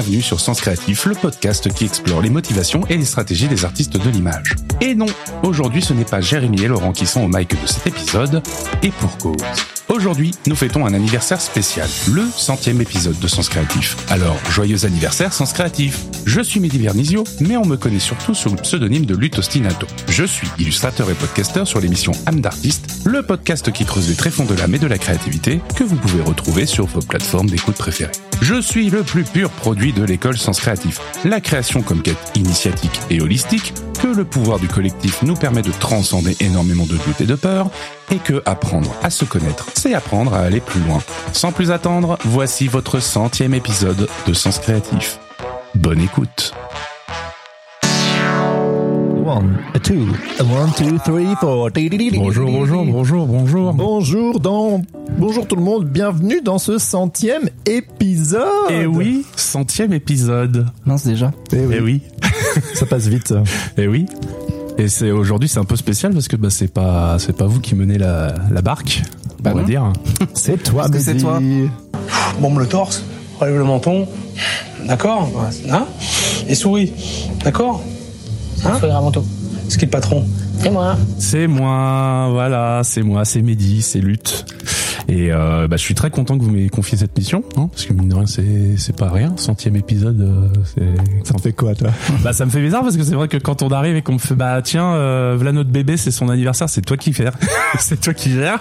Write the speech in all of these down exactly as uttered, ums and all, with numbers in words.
bienvenue sur Sens Créatif, le podcast qui explore les motivations et les stratégies des artistes de l'image. Et non, aujourd'hui ce n'est pas Jérémy et Laurent qui sont au mic de cet épisode, et pour cause. Aujourd'hui, nous fêtons un anniversaire spécial, le centième épisode de Sens Créatif. Alors, joyeux anniversaire Sens Créatif. Je suis Mehdi Vernizio, mais on me connaît surtout sous le pseudonyme de Lutte Ostinato. Je suis illustrateur et podcasteur sur l'émission Âme d'artiste, le podcast qui creuse les tréfonds de l'âme et de la créativité que vous pouvez retrouver sur vos plateformes d'écoute préférées. Je suis le plus pur produit de l'école Sens Créatif, la création comme quête initiatique et holistique, que le pouvoir du collectif nous permet de transcender énormément de doutes et de peurs, et que apprendre à se connaître, c'est apprendre à aller plus loin. Sans plus attendre, voici votre centième épisode de Sens Créatif. Bonne écoute. One, two, one, two, three, four. Bonjour, bonjour, bonjour, bonjour. Bonjour, dans... bonjour tout le monde, bienvenue dans ce centième épisode. Eh oui, centième épisode. Mince déjà. Eh oui. Eh oui. Ça passe vite. Eh oui. Et c'est aujourd'hui c'est un peu spécial parce que bah c'est pas c'est pas vous qui menez la la barque, bah on va non. dire. C'est toi, Parce que Mehdi. c'est toi. Bombe le torse, relève le menton, d'accord, hein, et souris, d'accord, hein, Sourire avant tout. c'est qui le patron? C'est moi. C'est moi, voilà, c'est moi, c'est Mehdi, c'est Lutte. Et euh, bah je suis très content que vous m'ayez confié cette mission, hein, parce que mine de rien c'est c'est pas rien, centième épisode, euh, c'est Ça te fait quoi, toi? bah ça me fait bizarre parce que c'est vrai que quand on arrive et qu'on me fait bah tiens euh, voilà notre bébé c'est son anniversaire, c'est toi qui gères, c'est toi qui gères,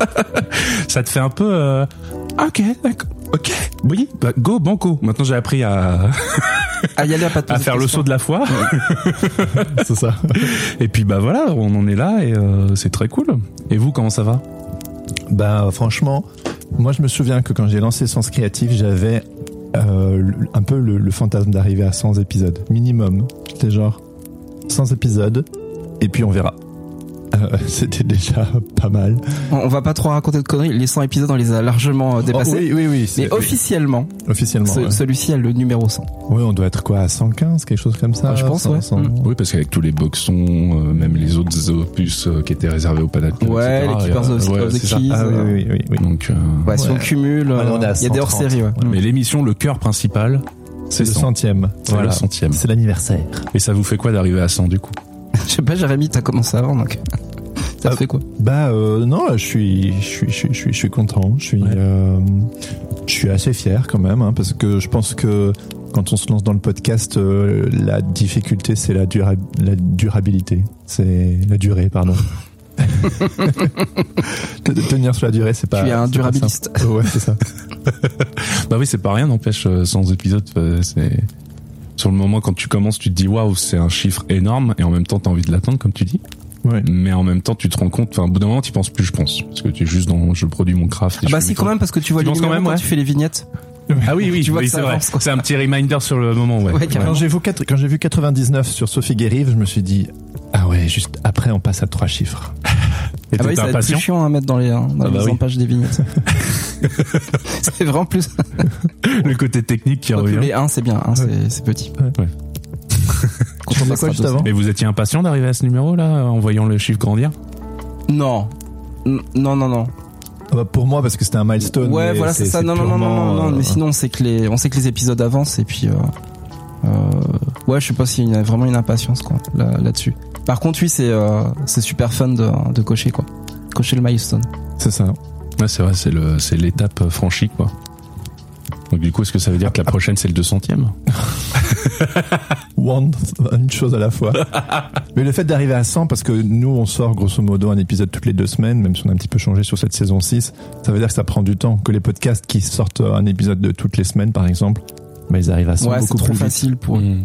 ça te fait un peu euh, ok d'accord ok oui bah go banco. Maintenant j'ai appris à Ah, y aller à pas de à faire le saut de la foi. C'est ça. Et puis bah voilà on en est là et euh, c'est très cool. Et vous comment ça va? Bah franchement, moi je me souviens que quand j'ai lancé Sens Créatif, j'avais euh, un peu le, le fantasme d'arriver à cent épisodes minimum. C'était genre cent épisodes et puis on verra. Euh, c'était déjà pas mal. On, on va pas trop raconter de conneries. Les cent épisodes, on les a largement euh, dépassés. Oh, oui, oui, oui. c'est- Mais officiellement, officiellement. ce- ouais. celui-ci est le numéro cent. Oui, on doit être quoi à cent quinze, quelque chose comme ça. Ah, je pense, ouais. cent- Mm. Oui parce qu'avec tous les boxons, euh, même les autres opus euh, qui étaient réservés au Panat Club, Ouais, et cetera, les Keepers il y a- of, ouais, of the c'est ça. Keys. Ah oui, euh, oui, oui, oui. Donc euh, Ouais, si on Ouais. cumule, Ouais, on est à il y a des cent trente. hors-séries, ouais. mais l'émission le cœur principal C'est le cent. centième. C'est le centième. C'est l'anniversaire. Et ça vous fait quoi d'arriver à cent du coup? Je sais pas, Jérémy, t'as commencé avant, donc. Ça te Ah. fait quoi? Bah euh, non, je suis, je suis, je suis, je suis, je suis content. Je suis, Ouais. euh, je suis assez fier quand même, hein, parce que je pense que quand on se lance dans le podcast, euh, la difficulté c'est la, dura- la durabilité, c'est la durée, pardon. De tenir sur la durée, c'est pas. Tu es un c'est pas durabiliste. simple. Ouais, c'est ça. Bah oui, c'est pas rien, n'empêche, euh, cent épisodes, euh, c'est... Sur le moment, quand tu commences, tu te dis waouh, c'est un chiffre énorme, et en même temps, t'as envie de l'atteindre, comme tu dis. Ouais. Mais en même temps, tu te rends compte, enfin, au bout d'un moment, t'y penses plus, je pense. Parce que tu es juste dans, je produis mon craft. et Ah je bah fais si, mes quand trucs. même, parce que tu vois Tu les penses quand numéros même, quand ouais. tu fais les vignettes. Ah oui, oui, Tu vois oui, que c'est ça vrai. avance, quoi. C'est un petit reminder sur le moment, ouais. Ouais, carrément. Quand j'ai vu, quatre- quand j'ai vu quatre-vingt-dix-neuf sur Sophie Guérive, je me suis dit ah ouais, juste après on passe à trois chiffres. Et Ah bah oui, t'étais ça va être impatient? plus chiant à mettre dans les, hein, dans Ah bah les oui. pages des vignettes. C'est vraiment plus. Le côté technique qui Quoique revient. les un, c'est bien, un, c'est, c'est petit. Ouais. Quand Tu on faisais passera quoi juste deux, avant? Mais vous étiez impatient d'arriver à ce numéro, là, en voyant le chiffre grandir? Non. N- Non, non, non. Ah bah, pour moi parce que c'était un milestone. Ouais, mais voilà, c'est, ça. Non, non, non, non, non, non. purement, Mais euh, sinon, on sait que les, on sait que les épisodes avancent et puis, euh, euh, ouais, je sais pas s'il y a vraiment une impatience, quoi, là, là-dessus. Par contre, oui, c'est, euh, c'est super fun de, de cocher, quoi. Cocher le milestone. c'est ça. Ouais, c'est vrai, c'est le, c'est l'étape franchie, quoi. Donc du coup, est-ce que ça veut dire que la prochaine, c'est le deux centième? One, une chose à la fois. Mais le fait d'arriver à cent, parce que nous, on sort grosso modo un épisode toutes les deux semaines, même si on a un petit peu changé sur cette saison six, ça veut dire que ça prend du temps. Que les podcasts qui sortent un épisode de toutes les semaines, par exemple, bah, ils arrivent à cent Ouais, c'est beaucoup trop plus vite. facile pour. Mmh.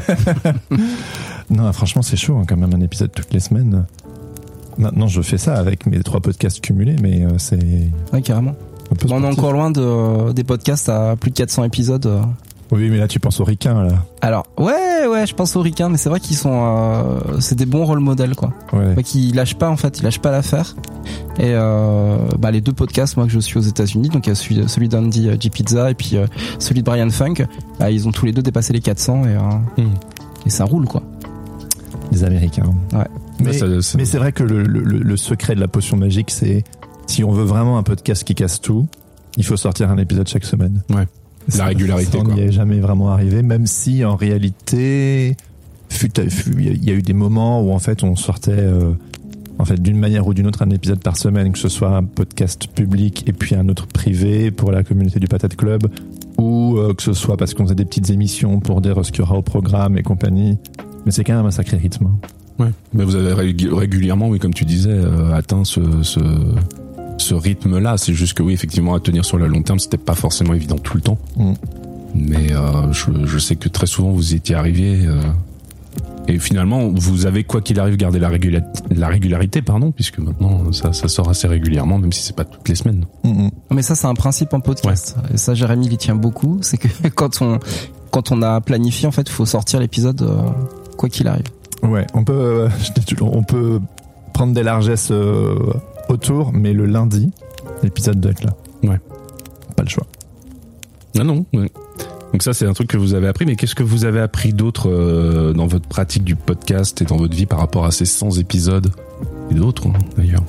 Non, franchement, c'est chaud hein, quand même, un épisode toutes les semaines. Maintenant, je fais ça avec mes trois podcasts cumulés, mais euh, c'est Ouais, carrément. un peu Bon, on est sportif. encore loin de, des podcasts à plus de quatre cents épisodes. euh. Oui, mais là, tu penses aux ricains, là. Alors, ouais, ouais, je pense aux ricains, mais c'est vrai qu'ils sont, euh, c'est des bons rôle modèles, quoi. Ouais. Ouais, qui lâchent pas, en fait, ils lâchent pas l'affaire. Et euh, bah, les deux podcasts, moi, que je suis aux États-Unis, donc il y a celui, celui d'Andy G. Pizza et puis euh, celui de Brian Funk, bah, ils ont tous les deux dépassé les quatre cents et, euh, Mmh. et ça roule, quoi. Les Américains. Ouais. Mais, Ça, ça- mais c'est vrai que le, le, le secret de la potion magique, c'est si on veut vraiment un podcast qui casse tout, il faut sortir un épisode chaque semaine. Ouais. la régularité. Ça, on n'y est jamais vraiment arrivé, même si en réalité, il y a eu des moments où en fait on sortait, euh, en fait d'une manière ou d'une autre un épisode par semaine, que ce soit un podcast public et puis un autre privé pour la communauté du Patate Club, ou euh, que ce soit parce qu'on faisait des petites émissions pour dire ce qu'il y aura au programme et compagnie. Mais c'est quand même un sacré rythme. Ouais, mais vous avez régulièrement, oui, comme tu disais, euh, atteint ce, ce, ce rythme-là. C'est juste que oui, effectivement, à tenir sur le long terme, c'était pas forcément évident tout le temps. Mm. Mais euh, je, je sais que très souvent vous y étiez arrivé. Euh, et finalement, vous avez quoi qu'il arrive gardé la, régula- la régularité, pardon, puisque maintenant ça, ça sort assez régulièrement, même si c'est pas toutes les semaines. Mm-hmm. Mais ça, c'est un principe en podcast. Ouais. Et ça, Jérémy, il y tient beaucoup. C'est que quand on quand on a planifié, en fait, il faut sortir l'épisode euh, quoi qu'il arrive. Ouais, on peut, euh, on peut prendre des largesses euh, autour, mais le lundi, l'épisode doit être là. Ouais. Pas le choix. Ah non, ouais. Donc ça, c'est un truc que vous avez appris, mais qu'est-ce que vous avez appris d'autre euh, dans votre pratique du podcast et dans votre vie par rapport à ces cent épisodes et d'autres, hein, d'ailleurs?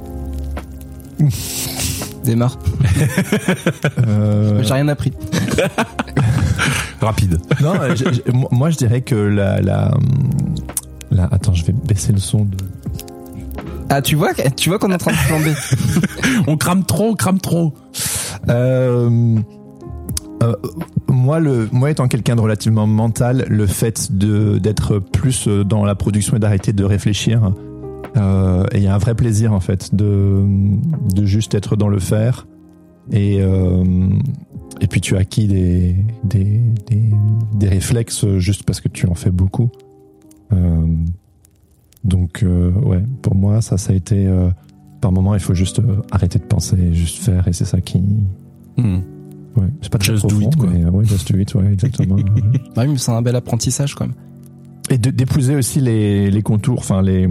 Démarre. euh... J'ai rien appris. Rapide. Non, j'ai, j'ai, moi je dirais que la, la, la... Attends, je vais baisser le son de... Ah, tu vois, tu vois qu'on est en train de flamber. On crame trop, on crame trop. Euh... Euh, moi, le, moi étant quelqu'un de relativement mental, le fait de d'être plus dans la production et d'arrêter de réfléchir, euh, et il y a un vrai plaisir en fait de de juste être dans le faire, et euh, et puis tu as acquis des des des des réflexes juste parce que tu en fais beaucoup. Euh, donc euh, ouais, pour moi ça ça a été euh, par moment il faut juste euh, arrêter de penser, juste faire, et c'est ça qui. Mmh. Ouais, c'est pas très just profond, do it, quoi. Mais ouais, just do it, ouais, exactement. Bah oui, mais c'est un bel apprentissage quand même. Et de, d'épouser aussi les, les contours, enfin les,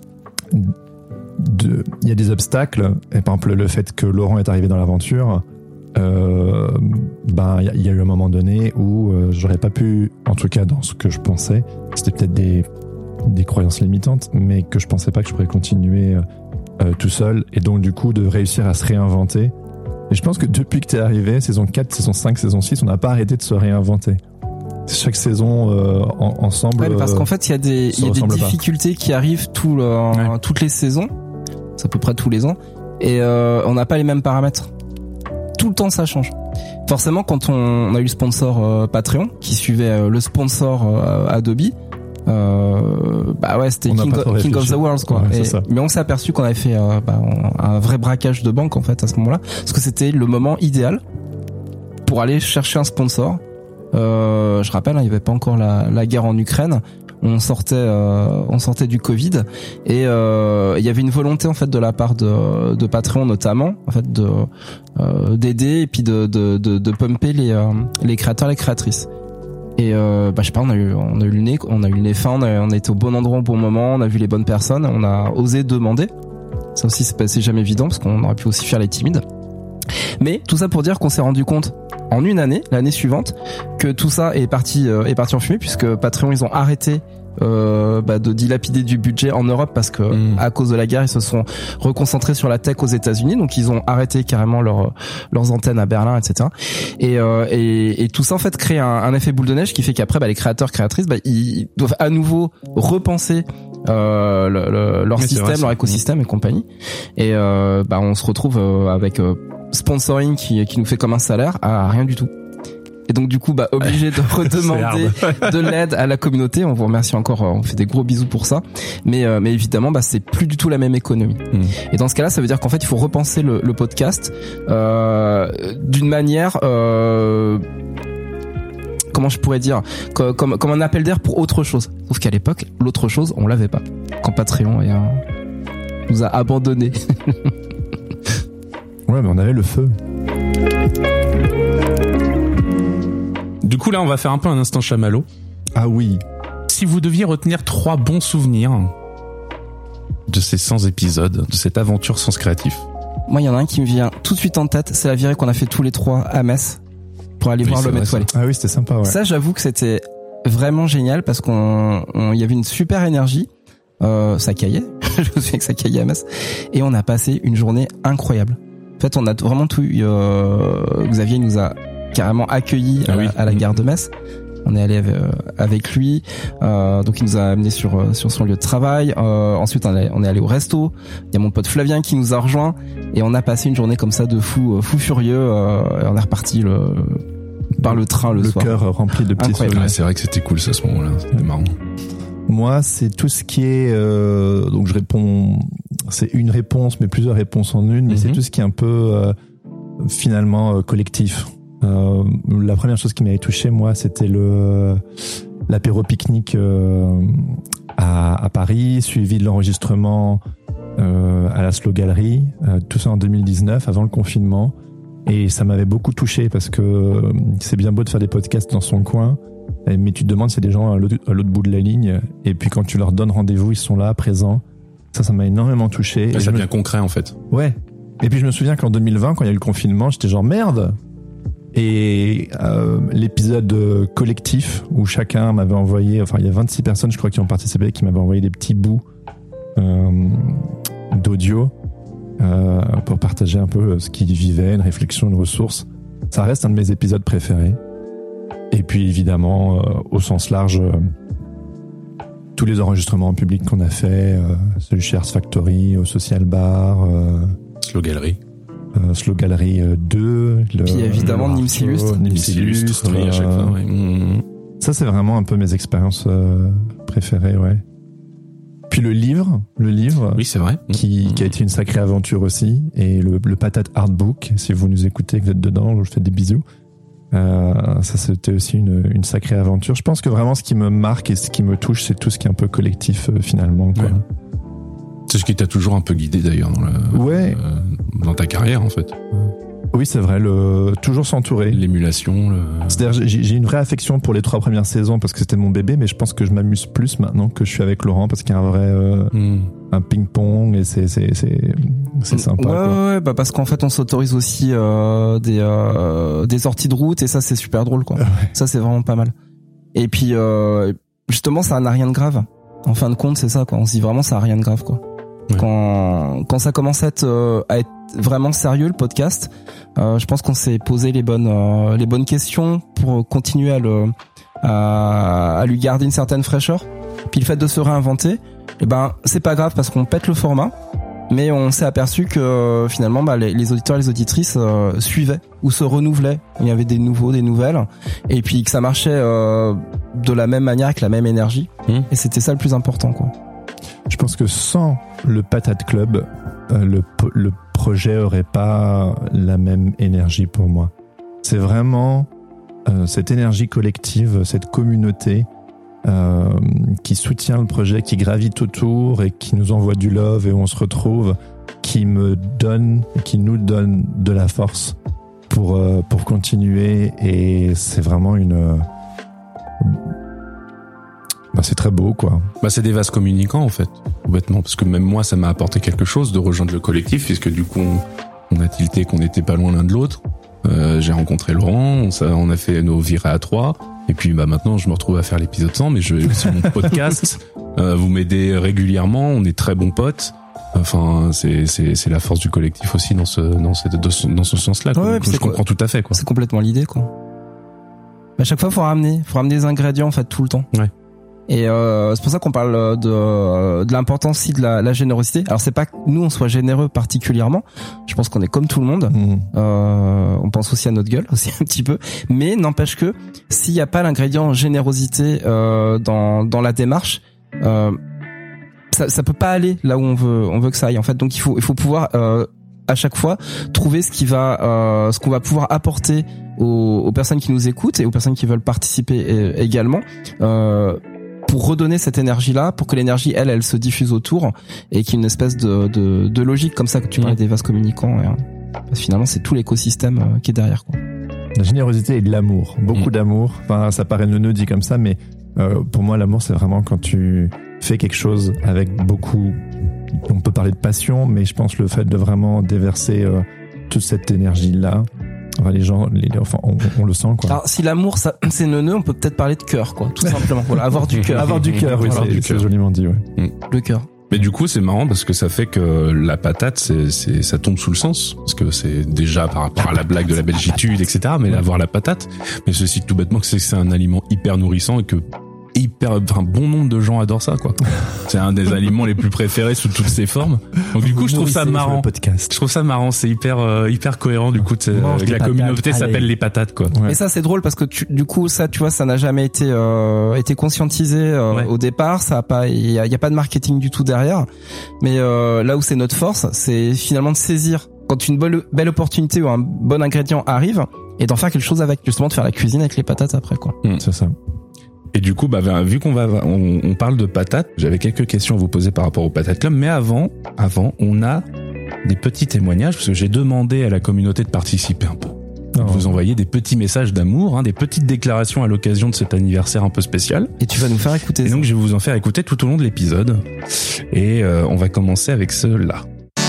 de, il y a des obstacles. Et par exemple le fait que Laurent est arrivé dans l'aventure, euh, ben il y, y a eu un moment donné où euh, j'aurais pas pu, en tout cas dans ce que je pensais, c'était peut-être des des croyances limitantes, mais que je pensais pas que je pourrais continuer euh, tout seul, et donc du coup de réussir à se réinventer. Et je pense que depuis que t'es arrivé, saison quatre, saison cinq, saison six, on n'a pas arrêté de se réinventer. Chaque saison euh, en, ensemble. Ouais, mais parce qu'en fait, il y a des, il y a des difficultés pas. qui arrivent tout le, ouais. toutes les saisons. C'est à peu près tous les ans. Et euh, on n'a pas les mêmes paramètres. Tout le temps, ça change. Forcément, quand on, on a eu le sponsor euh, Patreon, qui suivait euh, le sponsor euh, Adobe, Euh, bah ouais, c'était King, King of the World, quoi. Ouais, et, mais on s'est aperçu qu'on avait fait euh, bah, un vrai braquage de banque en fait à ce moment-là, parce que c'était le moment idéal pour aller chercher un sponsor. Euh, je rappelle, hein, il n'y avait pas encore la, la guerre en Ukraine. On sortait, euh, on sortait du Covid, et euh, il y avait une volonté en fait de la part de, de Patreon notamment, en fait, de euh, d'aider et puis de de de, de pumper les euh, les créateurs, les créatrices. Et euh, bah je sais pas, on a eu on a eu le nez on a eu le nez fin, on a, on a été au bon endroit au bon moment, on a vu les bonnes personnes, on a osé demander. Ça aussi c'est pas c'est jamais évident, parce qu'on aurait pu aussi faire les timides. Mais tout ça pour dire qu'on s'est rendu compte en une année, l'année suivante, que tout ça est parti euh, est parti en fumée, puisque Patreon ils ont arrêté euh, bah, de dilapider du budget en Europe, parce que mmh. à cause de la guerre ils se sont reconcentrés sur la tech aux États-Unis, donc ils ont arrêté carrément leur, leurs antennes à Berlin, et cetera. Et, euh, et, et tout ça en fait crée un, un effet boule de neige qui fait qu'après bah, les créateurs créatrices bah, ils doivent à nouveau repenser euh, le, le, leur Mais système, vrai, leur écosystème mmh. et compagnie. Et euh, bah on se retrouve euh, avec euh, sponsoring qui, qui nous fait comme un salaire à rien du tout. Et donc du coup bah obligé de redemander de l'aide à la communauté. On vous remercie encore, on fait des gros bisous pour ça. Mais euh, mais évidemment bah c'est plus du tout la même économie. Mmh. Et dans ce cas-là, ça veut dire qu'en fait il faut repenser le, le podcast euh, d'une manière euh, comment je pourrais dire, comme comme, comme un appel d'air pour autre chose. Sauf qu'à l'époque l'autre chose on l'avait pas. Quand Patreon et, euh, nous a abandonnés. Ouais, mais on avait le feu. Du coup, là, on va faire un peu un instant chamallow. Ah oui. Si vous deviez retenir trois bons souvenirs de ces cent épisodes, de cette aventure Sens Créatif. Moi, il y en a un qui me vient tout de suite en tête, c'est la virée qu'on a fait tous les trois à Metz pour aller oui, voir le Met Toilé. Ah oui, c'était sympa, ouais. Ça, j'avoue que c'était vraiment génial, parce qu'on, on, il y avait une super énergie. Euh, ça caillait. Je me souviens que ça caillait à Metz. Et on a passé une journée incroyable. En fait, on a vraiment tout eu. Euh, Xavier nous a carrément accueilli ah à, oui. à la gare de Metz. On est allé avec, euh, avec lui, euh, donc il nous a amené sur sur son lieu de travail. Euh, ensuite, on est, on est allé au resto. Il y a mon pote Flavien qui nous a rejoint et on a passé une journée comme ça de fou, fou furieux. Euh, et on est reparti le, par le train le, le soir. Le cœur rempli de petits souvenirs. Ouais, c'est vrai que c'était cool ça, à ce moment-là. C'était marrant. Moi, c'est tout ce qui est euh, donc je réponds. C'est une réponse, mais plusieurs réponses en une. Mais mm-hmm. c'est tout ce qui est un peu euh, finalement euh, collectif. Euh, la première chose qui m'avait touché, moi, c'était le l'apéro pique-nique euh, à, à Paris, suivi de l'enregistrement euh, à la Slow Gallery, euh, tout ça en deux mille dix-neuf, avant le confinement. Et ça m'avait beaucoup touché parce que euh, c'est bien beau de faire des podcasts dans son coin, mais tu te demandes s'il y a des gens à l'autre, à l'autre bout de la ligne. Et puis quand tu leur donnes rendez-vous, ils sont là, présents. Ça, ça m'a énormément touché. Ça devient me... concret en fait. Ouais. Et puis je me souviens qu'en deux mille vingt, quand il y a eu le confinement, j'étais genre merde. Et euh, l'épisode collectif où chacun m'avait envoyé, enfin il y a vingt-six personnes je crois qui ont participé, qui m'avaient envoyé des petits bouts euh, d'audio euh, pour partager un peu ce qu'ils vivaient, une réflexion, une ressource. Ça reste un de mes épisodes préférés. Et puis évidemment euh, au sens large euh, tous les enregistrements en public qu'on a fait, euh, celui chez Ars Factory, au Social Bar, euh, Slow Gallery. Euh, Slow Gallery deux, le, puis évidemment Nîmes Illustre, Nîmes Illustre, oui, à chaque euh, fois. Ouais. Mmh. Ça c'est vraiment un peu mes expériences euh, préférées, ouais. Puis le livre, le livre, oui c'est vrai, qui, mmh. qui a été une sacrée aventure aussi, et le, le Patate Artbook, si vous nous écoutez, que vous êtes dedans, je vous fais des bisous. Euh, ça c'était aussi une, une sacrée aventure. Je pense que vraiment ce qui me marque et ce qui me touche, c'est tout ce qui est un peu collectif euh, finalement, quoi. Ouais. C'est ce qui t'a toujours un peu guidé d'ailleurs dans, la, ouais. euh, dans ta carrière en fait. Oui, c'est vrai, le toujours s'entourer. L'émulation. Le... C'est-à-dire, j'ai, j'ai une vraie affection pour les trois premières saisons parce que c'était mon bébé, mais je pense que je m'amuse plus maintenant que je suis avec Laurent parce qu'il y a un vrai euh, mm. un ping-pong et c'est c'est c'est c'est sympa. Ouais, quoi. ouais, bah parce qu'en fait, on s'autorise aussi euh, des euh, des sorties de route et ça, c'est super drôle, quoi. Ouais. Ça, c'est vraiment pas mal. Et puis, euh, justement, ça n'a rien de grave. En fin de compte, c'est ça, quoi. On se dit vraiment, ça n'a rien de grave, quoi. Ouais. Quand quand ça commence à être, euh, à être vraiment sérieux le podcast, euh, je pense qu'on s'est posé les bonnes euh, les bonnes questions pour continuer à le à, à lui garder une certaine fraîcheur. Puis le fait de se réinventer, eh ben c'est pas grave parce qu'on pète le format, mais on s'est aperçu que euh, finalement bah, les, les auditeurs et les auditrices euh, suivaient ou se renouvelaient. Il y avait des nouveaux, des nouvelles, et puis que ça marchait euh, de la même manière avec la même énergie. Mmh. Et c'était ça le plus important, quoi. Je pense que sans le Patate Club, euh, le, le projet aurait pas la même énergie pour moi. C'est vraiment euh, cette énergie collective, cette communauté euh, qui soutient le projet, qui gravite autour et qui nous envoie du love et où on se retrouve, qui me donne, qui nous donne de la force pour euh, pour continuer. Et c'est vraiment une euh, bah c'est très beau, quoi. Bah c'est des vases communicants en fait, bêtement, parce que même moi ça m'a apporté quelque chose de rejoindre le collectif, puisque du coup on, on a tilté qu'on n'était pas loin l'un de l'autre. Euh, j'ai rencontré Laurent, on, ça, on a fait nos virées à trois, et puis bah maintenant je me retrouve à faire l'épisode cent, mais je vais sur mon podcast. Euh, vous m'aidez régulièrement, on est très bons potes. Enfin, c'est c'est c'est la force du collectif aussi dans ce dans cette dans ce sens-là. Ouais, je comprends tout à fait, quoi. C'est complètement l'idée, quoi. À chaque fois, faut ramener, faut ramener des ingrédients en fait tout le temps. Ouais. Et euh, c'est pour ça qu'on parle de de l'importance aussi de la, la générosité. Alors c'est pas que nous on soit généreux particulièrement. Je pense qu'on est comme tout le monde. Mmh. Euh, on pense aussi à notre gueule aussi un petit peu. Mais n'empêche que s'il y a pas l'ingrédient générosité euh, dans dans la démarche, euh, ça ça peut pas aller là où on veut on veut que ça aille en fait. Donc il faut il faut pouvoir euh, à chaque fois trouver ce qui va euh, ce qu'on va pouvoir apporter aux, aux personnes qui nous écoutent et aux personnes qui veulent participer également. Euh, pour redonner cette énergie-là, pour que l'énergie, elle, elle se diffuse autour et qu'il y ait une espèce de, de, de logique comme ça que tu parlais des vases communicants. Et, parce que finalement, c'est tout l'écosystème qui est derrière, quoi. La générosité et de l'amour, beaucoup mmh. d'amour. Enfin, ça paraît neuneux dit comme ça, mais euh, pour moi, l'amour, c'est vraiment quand tu fais quelque chose avec beaucoup. On peut parler de passion, mais je pense le fait de vraiment déverser euh, toute cette énergie-là. Enfin, les gens, les, enfin, on, on le sent, quoi. Alors, si l'amour, ça, c'est neuneux, on peut peut-être parler de cœur, quoi, tout simplement. Voilà, avoir du cœur. Avoir du cœur, oui, c'est, c'est joliment dit, ouais. Le cœur. Mais du coup, c'est marrant parce que ça fait que la patate, c'est, c'est, ça tombe sous le sens. Parce que c'est déjà par rapport à la blague de la belgitude, et cetera. Mais avoir la patate, mais ceci tout bêtement que c'est, c'est un aliment hyper nourrissant et que hyper, enfin, bon nombre de gens adorent ça, quoi. C'est un des aliments les plus préférés sous toutes ses formes. Donc du coup, je trouve ça marrant. Je trouve ça marrant. C'est hyper, euh, hyper cohérent. Du coup, la communauté s'appelle les patates, quoi. Ouais. Et ça, c'est drôle parce que tu, du coup, ça, tu vois, ça n'a jamais été, euh, été conscientisé euh, ouais. au départ. Ça a pas, il y a, y a pas de marketing du tout derrière. Mais euh, là où c'est notre force, c'est finalement de saisir quand une bonne, belle opportunité ou un bon ingrédient arrive et d'en faire quelque chose avec, justement, de faire la cuisine avec les patates après, quoi. Mmh. C'est ça. Et du coup, bah, vu qu'on va, on, on parle de patates, j'avais quelques questions à vous poser par rapport au Patate Club, mais avant, avant, on a des petits témoignages, parce que j'ai demandé à la communauté de participer un peu. Oh. Vous envoyez des petits messages d'amour, hein, des petites déclarations à l'occasion de cet anniversaire un peu spécial. Et tu vas nous faire écouter. Et ça. donc, je vais vous en faire écouter tout au long de l'épisode. Et euh, on va commencer avec ceux-là.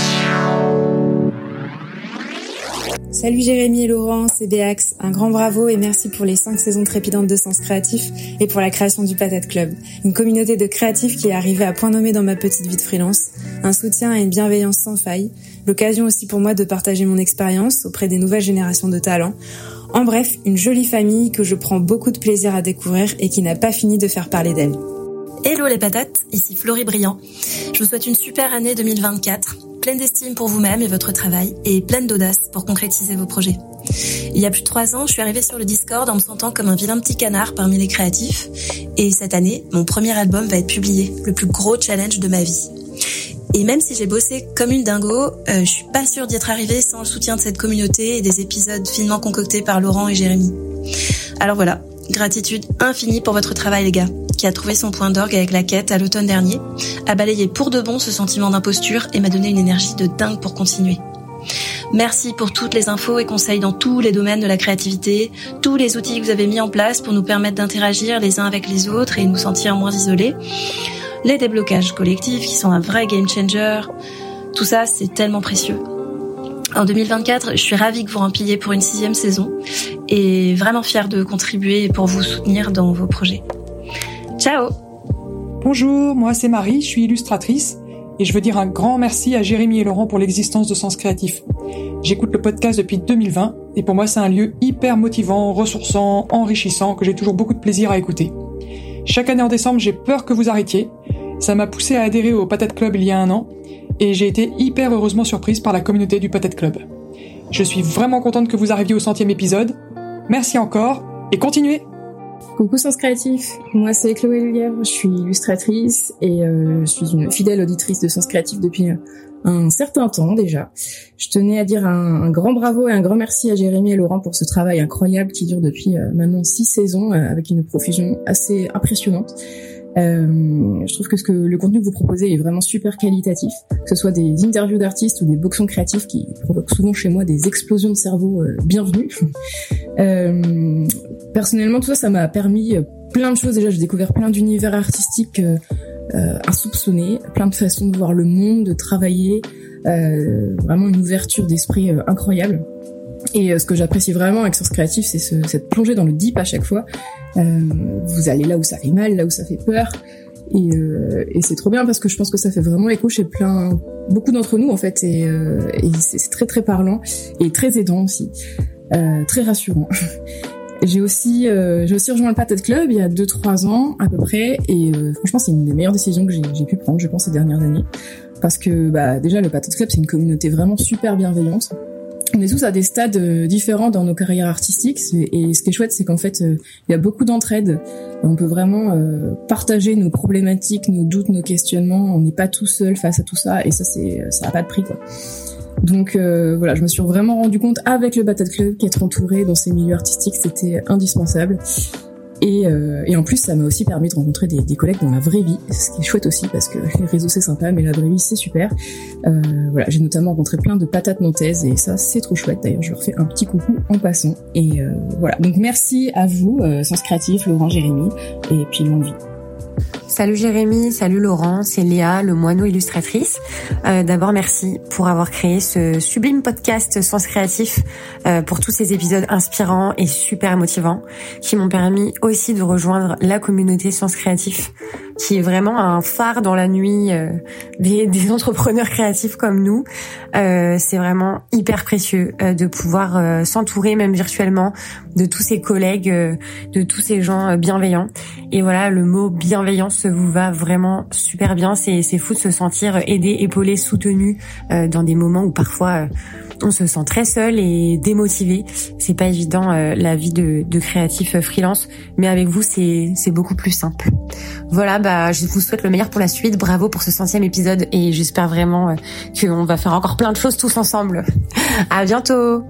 Salut Jérémy et Laurent, c'est Béax. Un grand bravo et merci pour les cinq saisons trépidantes de Sens Créatif et pour la création du Patate Club. Une communauté de créatifs qui est arrivée à point nommé dans ma petite vie de freelance. Un soutien et une bienveillance sans faille. L'occasion aussi pour moi de partager mon expérience auprès des nouvelles générations de talents. En bref, une jolie famille que je prends beaucoup de plaisir à découvrir et qui n'a pas fini de faire parler d'elle. Hello les patates, ici Florie Briand. Je vous souhaite une super année deux mille vingt-quatre, pleine d'estime pour vous-même et votre travail, et pleine d'audace pour concrétiser vos projets. Il y a plus de trois ans, je suis arrivée sur le Discord en me sentant comme un vilain petit canard parmi les créatifs, et cette année, mon premier album va être publié, le plus gros challenge de ma vie. Et même si j'ai bossé comme une dingo, euh, je suis pas sûre d'y être arrivée sans le soutien de cette communauté et des épisodes finement concoctés par Laurent et Jérémy. Alors voilà, gratitude infinie pour votre travail les gars, qui a trouvé son point d'orgue avec la quête à l'automne dernier, a balayé pour de bon ce sentiment d'imposture et m'a donné une énergie de dingue pour continuer. Merci pour toutes les infos et conseils dans tous les domaines de la créativité, tous les outils que vous avez mis en place pour nous permettre d'interagir les uns avec les autres et nous sentir moins isolés. Les déblocages collectifs qui sont un vrai game changer. Tout ça, c'est tellement précieux. En deux mille vingt-quatre, je suis ravie que vous rempliez pour une sixième saison et vraiment fière de contribuer pour vous soutenir dans vos projets. Ciao! Bonjour, moi c'est Marie, je suis illustratrice et je veux dire un grand merci à Jérémy et Laurent pour l'existence de Sens Créatif. J'écoute le podcast depuis deux mille vingt et pour moi c'est un lieu hyper motivant, ressourçant, enrichissant que j'ai toujours beaucoup de plaisir à écouter. Chaque année en décembre, j'ai peur que vous arrêtiez. Ça m'a poussé à adhérer au Patate Club il y a un an et j'ai été hyper heureusement surprise par la communauté du Patate Club. Je suis vraiment contente que vous arriviez au centième épisode. Merci encore et continuez! Coucou Sens Créatif, moi c'est Chloé Lelièvre, je suis illustratrice et euh, je suis une fidèle auditrice de Sens Créatif depuis un certain temps déjà. Je tenais à dire un, un grand bravo et un grand merci à Jérémy et Laurent pour ce travail incroyable qui dure depuis euh, maintenant six saisons euh, avec une profusion assez impressionnante. Euh, je trouve que ce que le contenu que vous proposez est vraiment super qualitatif, que ce soit des interviews d'artistes ou des boxons créatifs qui provoquent souvent chez moi des explosions de cerveau euh, bienvenues. euh, personnellement, tout ça, ça m'a permis plein de choses. Déjà, j'ai découvert plein d'univers artistiques euh, euh, insoupçonnés, plein de façons de voir le monde, de travailler, euh, vraiment une ouverture d'esprit euh, incroyable. Et euh, ce que j'apprécie vraiment avec Sens Créatif, c'est ce, cette plongée dans le deep à chaque fois. Euh, vous allez là où ça fait mal, là où ça fait peur, et, euh, et c'est trop bien parce que je pense que ça fait vraiment écho chez plein, beaucoup d'entre nous en fait, et, euh, et c'est, c'est très très parlant et très aidant aussi, euh, très rassurant. J'ai aussi, euh, j'ai aussi rejoint le Patate Club il y a deux trois ans à peu près, et euh, franchement c'est une des meilleures décisions que j'ai, j'ai pu prendre, je pense, ces dernières années, parce que bah déjà le Patate Club c'est une communauté vraiment super bienveillante. On est tous à des stades euh, différents dans nos carrières artistiques et ce qui est chouette, c'est qu'en fait, il euh, y a beaucoup d'entraide. On peut vraiment euh, partager nos problématiques, nos doutes, nos questionnements. On n'est pas tout seul face à tout ça et ça, c'est ça a pas de prix, quoi. Donc euh, voilà, je me suis vraiment rendu compte avec le Patate Club qu'être entouré dans ces milieux artistiques, c'était indispensable. Et, euh, et en plus, ça m'a aussi permis de rencontrer des, des collègues dans la vraie vie, ce qui est chouette aussi, parce que les réseaux c'est sympa, mais la vraie vie c'est super. Euh, voilà, j'ai notamment rencontré plein de patates nantaises, et ça c'est trop chouette. D'ailleurs, je leur fais un petit coucou en passant. Et euh, voilà, donc merci à vous, euh, Sens Créatif, Laurent, Jérémy, et puis longue vie. Salut Jérémy, salut Laurent, c'est Léa, le moineau illustratrice. Euh, d'abord, merci pour avoir créé ce sublime podcast Sens Créatif, euh, pour tous ces épisodes inspirants et super motivants qui m'ont permis aussi de rejoindre la communauté Sens Créatif, qui est vraiment un phare dans la nuit euh, des, des entrepreneurs créatifs comme nous. Euh, c'est vraiment hyper précieux euh, de pouvoir euh, s'entourer, même virtuellement, de tous ces collègues, euh, de tous ces gens euh, bienveillants. Et voilà, le mot bienveillance vous va vraiment super bien. C'est, c'est fou de se sentir aidé, épaulé, soutenu euh, dans des moments où parfois euh, on se sent très seul et démotivé. C'est pas évident euh, la vie de, de créatif euh, freelance, mais avec vous c'est c'est beaucoup plus simple. Voilà, bah je vous souhaite le meilleur pour la suite. Bravo pour ce centième épisode et j'espère vraiment euh, qu'on va faire encore plein de choses tous ensemble. À bientôt.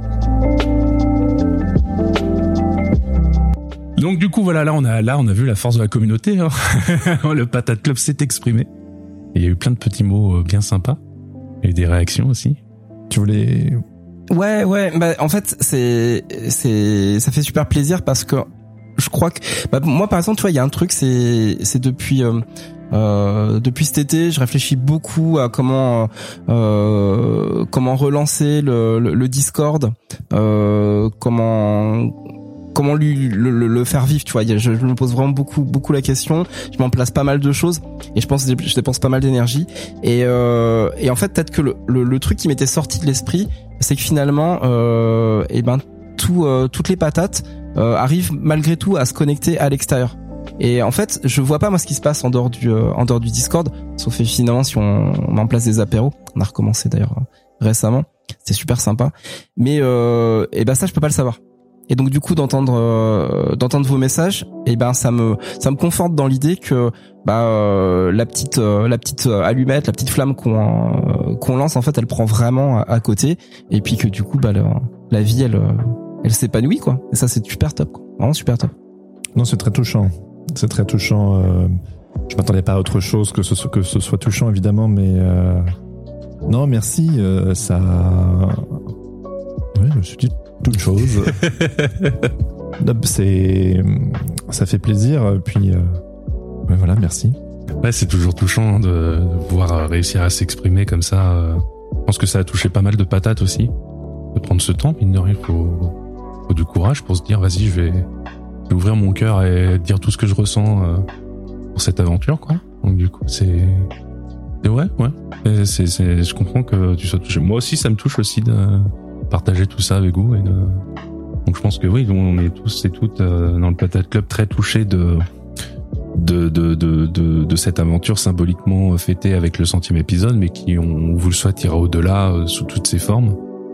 Donc du coup voilà, là on a là on a vu la force de la communauté. Hein. Le Patate Club s'est exprimé. Et il y a eu plein de petits mots bien sympas et des réactions aussi. Tu voulais... Ouais, ouais. Bah en fait c'est c'est ça fait super plaisir parce que je crois que bah, moi par exemple tu vois il y a un truc c'est c'est depuis euh, euh, depuis cet été je réfléchis beaucoup à comment euh, comment relancer le le, le Discord, euh, comment comment lui le, le, le faire vivre, tu vois. Je, je me pose vraiment beaucoup beaucoup la question. Je m'en place pas mal de choses et je pense que je dépense pas mal d'énergie et euh, et en fait peut-être que le, le le truc qui m'était sorti de l'esprit, c'est que finalement euh, et ben tout euh, toutes les patates euh, arrivent malgré tout à se connecter à l'extérieur. Et en fait, je vois pas moi ce qui se passe en dehors du euh, en dehors du Discord, sauf finalement si on, on met en place des apéros. On a recommencé d'ailleurs euh, récemment. C'était super sympa. Mais euh, et ben ça je peux pas le savoir. Et donc du coup d'entendre euh, d'entendre vos messages, et ben ça me ça me conforte dans l'idée que bah euh, la petite euh, la petite allumette, la petite flamme qu'on euh, qu'on lance en fait, elle prend vraiment à, à côté et puis que du coup bah la, la vie elle elle s'épanouit quoi. Et ça c'est super top quoi. Vraiment super top. Non, c'est très touchant. C'est très touchant euh, je m'attendais pas à autre chose que ce soit que ce soit touchant évidemment mais euh, non, merci euh, ça ouais, je me suis dit toute chose. C'est, ça fait plaisir. Puis, euh, ouais, voilà, merci. Ouais, c'est toujours touchant de, de pouvoir réussir à s'exprimer comme ça. Je pense que ça a touché pas mal de patates aussi. De prendre ce temps, mine de rien, il faut, faut du courage pour se dire, vas-y, je vais, je vais ouvrir mon cœur et dire tout ce que je ressens euh, pour cette aventure, quoi. Donc du coup, c'est, c'est ouais, ouais. C'est, c'est, je comprends que tu sois touché. Moi aussi, ça me touche aussi de partager tout ça avec vous et de... donc je pense que oui, on est tous et toutes euh, dans le Patate Club très touchés de de de de de, de cette aventure symboliquement fêtée avec le centième épisode, mais qui on vous le souhaite ira au-delà euh, sous toutes ses formes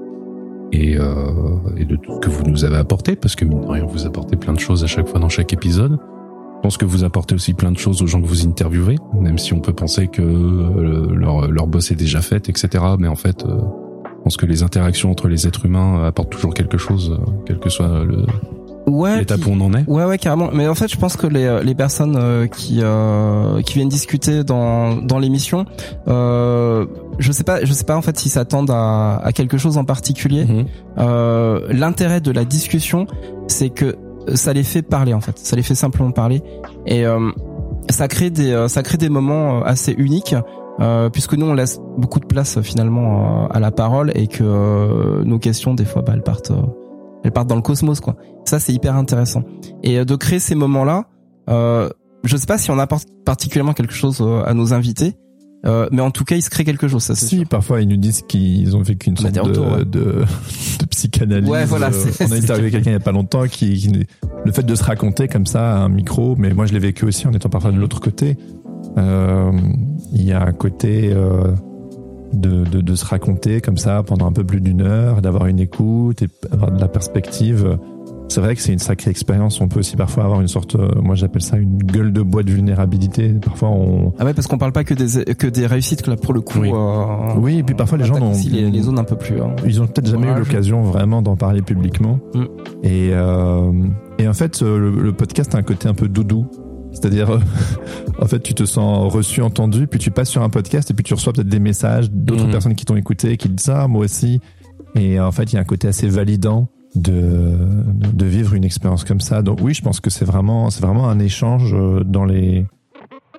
et euh, et de tout ce que vous nous avez apporté, parce que mine de rien vous apportez plein de choses à chaque fois dans chaque épisode. Je pense que vous apportez aussi plein de choses aux gens que vous interviewez, même si on peut penser que euh, leur leur boss est déjà fait, et cetera. Mais en fait euh, je pense que les interactions entre les êtres humains apportent toujours quelque chose, quel que soit le ouais, l'étape puis, où on en est. Ouais, ouais, carrément. Mais en fait, je pense que les les personnes euh, qui euh, qui viennent discuter dans dans l'émission, euh, je sais pas, je sais pas en fait s'ils s'attendent à à quelque chose en particulier. Mmh. Euh, l'intérêt de la discussion, c'est que ça les fait parler en fait, ça les fait simplement parler et euh, ça crée des ça crée des moments assez uniques. Euh, puisque nous on laisse beaucoup de place finalement euh, à la parole et que euh, nos questions des fois bah, elles partent euh, elles partent dans le cosmos quoi. Ça c'est hyper intéressant et euh, de créer ces moments là euh, je sais pas si on apporte particulièrement quelque chose euh, à nos invités euh, mais en tout cas il se crée quelque chose ça c'est si sûr. Parfois ils nous disent qu'ils ont vécu une sorte retours, de, ouais. de de psychanalyse. Ouais voilà. Euh, on a interviewé quelqu'un il y a pas longtemps qui, qui le fait de se raconter comme ça à un micro, mais moi je l'ai vécu aussi en étant parfois de l'autre côté. Euh, il y a un côté euh, de, de, de se raconter comme ça pendant un peu plus d'une heure, d'avoir une écoute et avoir de la perspective. C'est vrai que c'est une sacrée expérience. On peut aussi parfois avoir une sorte, euh, moi j'appelle ça une gueule de bois de vulnérabilité. Parfois on... Ah ouais, parce qu'on parle pas que des que des réussites là pour le coup. Oui, euh, oui et puis parfois les gens ont aussi les, les zones un peu plus. Hein, ils ont peut-être jamais eu l'occasion vraiment d'en parler publiquement. Mm. Et euh, et en fait le, le podcast a un côté un peu doudou. C'est-à-dire, euh, en fait, tu te sens reçu, entendu, puis tu passes sur un podcast et puis tu reçois peut-être des messages d'autres mmh. personnes qui t'ont écouté, qui te disent ah moi aussi. Et en fait, il y a un côté assez validant de de vivre une expérience comme ça. Donc oui, je pense que c'est vraiment c'est vraiment un échange dans les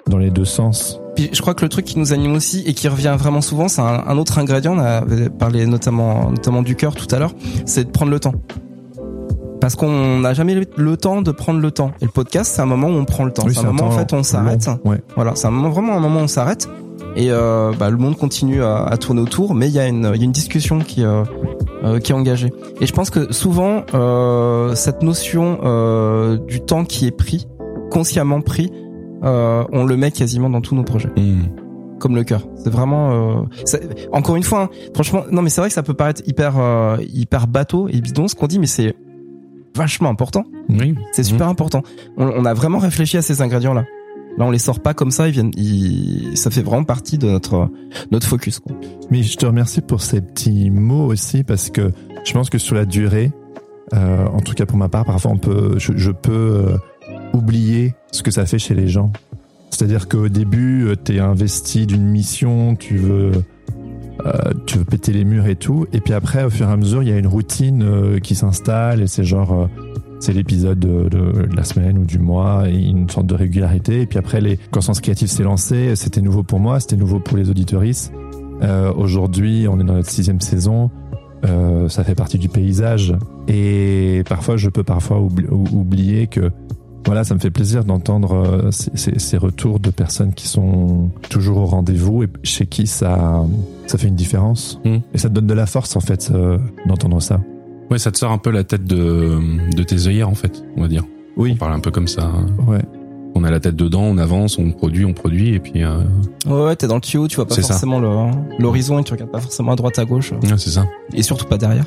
dans les deux sens. Puis je crois que le truc qui nous anime aussi et qui revient vraiment souvent, c'est un, un autre ingrédient. On avait parlé notamment, notamment du cœur tout à l'heure, c'est de prendre le temps. Parce qu'on n'a jamais le temps de prendre le temps. Et le podcast, c'est un moment où on prend le temps. Oui, c'est un moment, en fait, où on s'arrête. Long, ouais. Voilà, c'est un moment, vraiment un moment où on s'arrête. Et euh, bah, le monde continue à, à tourner autour, mais il y a une, il y a une discussion qui, euh, euh, qui est engagée. Et je pense que souvent, euh, cette notion euh, du temps qui est pris, consciemment pris, euh, on le met quasiment dans tous nos projets. Mmh. Comme le cœur. C'est vraiment. Euh, c'est, encore une fois, hein, franchement, non, mais c'est vrai que ça peut paraître hyper, euh, hyper bateau et bidon ce qu'on dit, mais c'est vachement important. Oui. C'est super mmh. important. On, on a vraiment réfléchi à ces ingrédients-là. Là, on les sort pas comme ça. Ils viennent. Ils, ça fait vraiment partie de notre notre focus, quoi. Mais je te remercie pour ces petits mots aussi, parce que je pense que sur la durée, euh, en tout cas pour ma part, parfois on peut, je, je peux euh, oublier ce que ça fait chez les gens. C'est-à-dire qu'au début, t'es investi d'une mission, tu veux, euh, tu veux péter les murs et tout, et puis après, au fur et à mesure, il y a une routine euh, qui s'installe, et c'est genre, euh, c'est l'épisode de, de, de la semaine ou du mois, et une sorte de régularité. Et puis après, les, quand Sens Créatif s'est lancé, c'était nouveau pour moi, c'était nouveau pour les auditeuristes. Euh, aujourd'hui, on est dans notre sixième saison, euh, ça fait partie du paysage, et parfois, je peux parfois oubli- oublier que voilà, ça me fait plaisir d'entendre ces, ces, ces retours de personnes qui sont toujours au rendez-vous et chez qui ça, ça fait une différence. Mmh. Et ça te donne de la force, en fait, euh, d'entendre ça. Ouais, ça te sort un peu la tête de, de tes œillères, en fait, on va dire. Oui. On parle un peu comme ça. Ouais. On a la tête dedans, on avance, on produit, on produit, et puis... Euh... Ouais, ouais, t'es dans le tuyau, tu vois pas c'est forcément le, l'horizon et tu regardes pas forcément à droite, à gauche. Ouais, c'est ça. Et surtout pas derrière.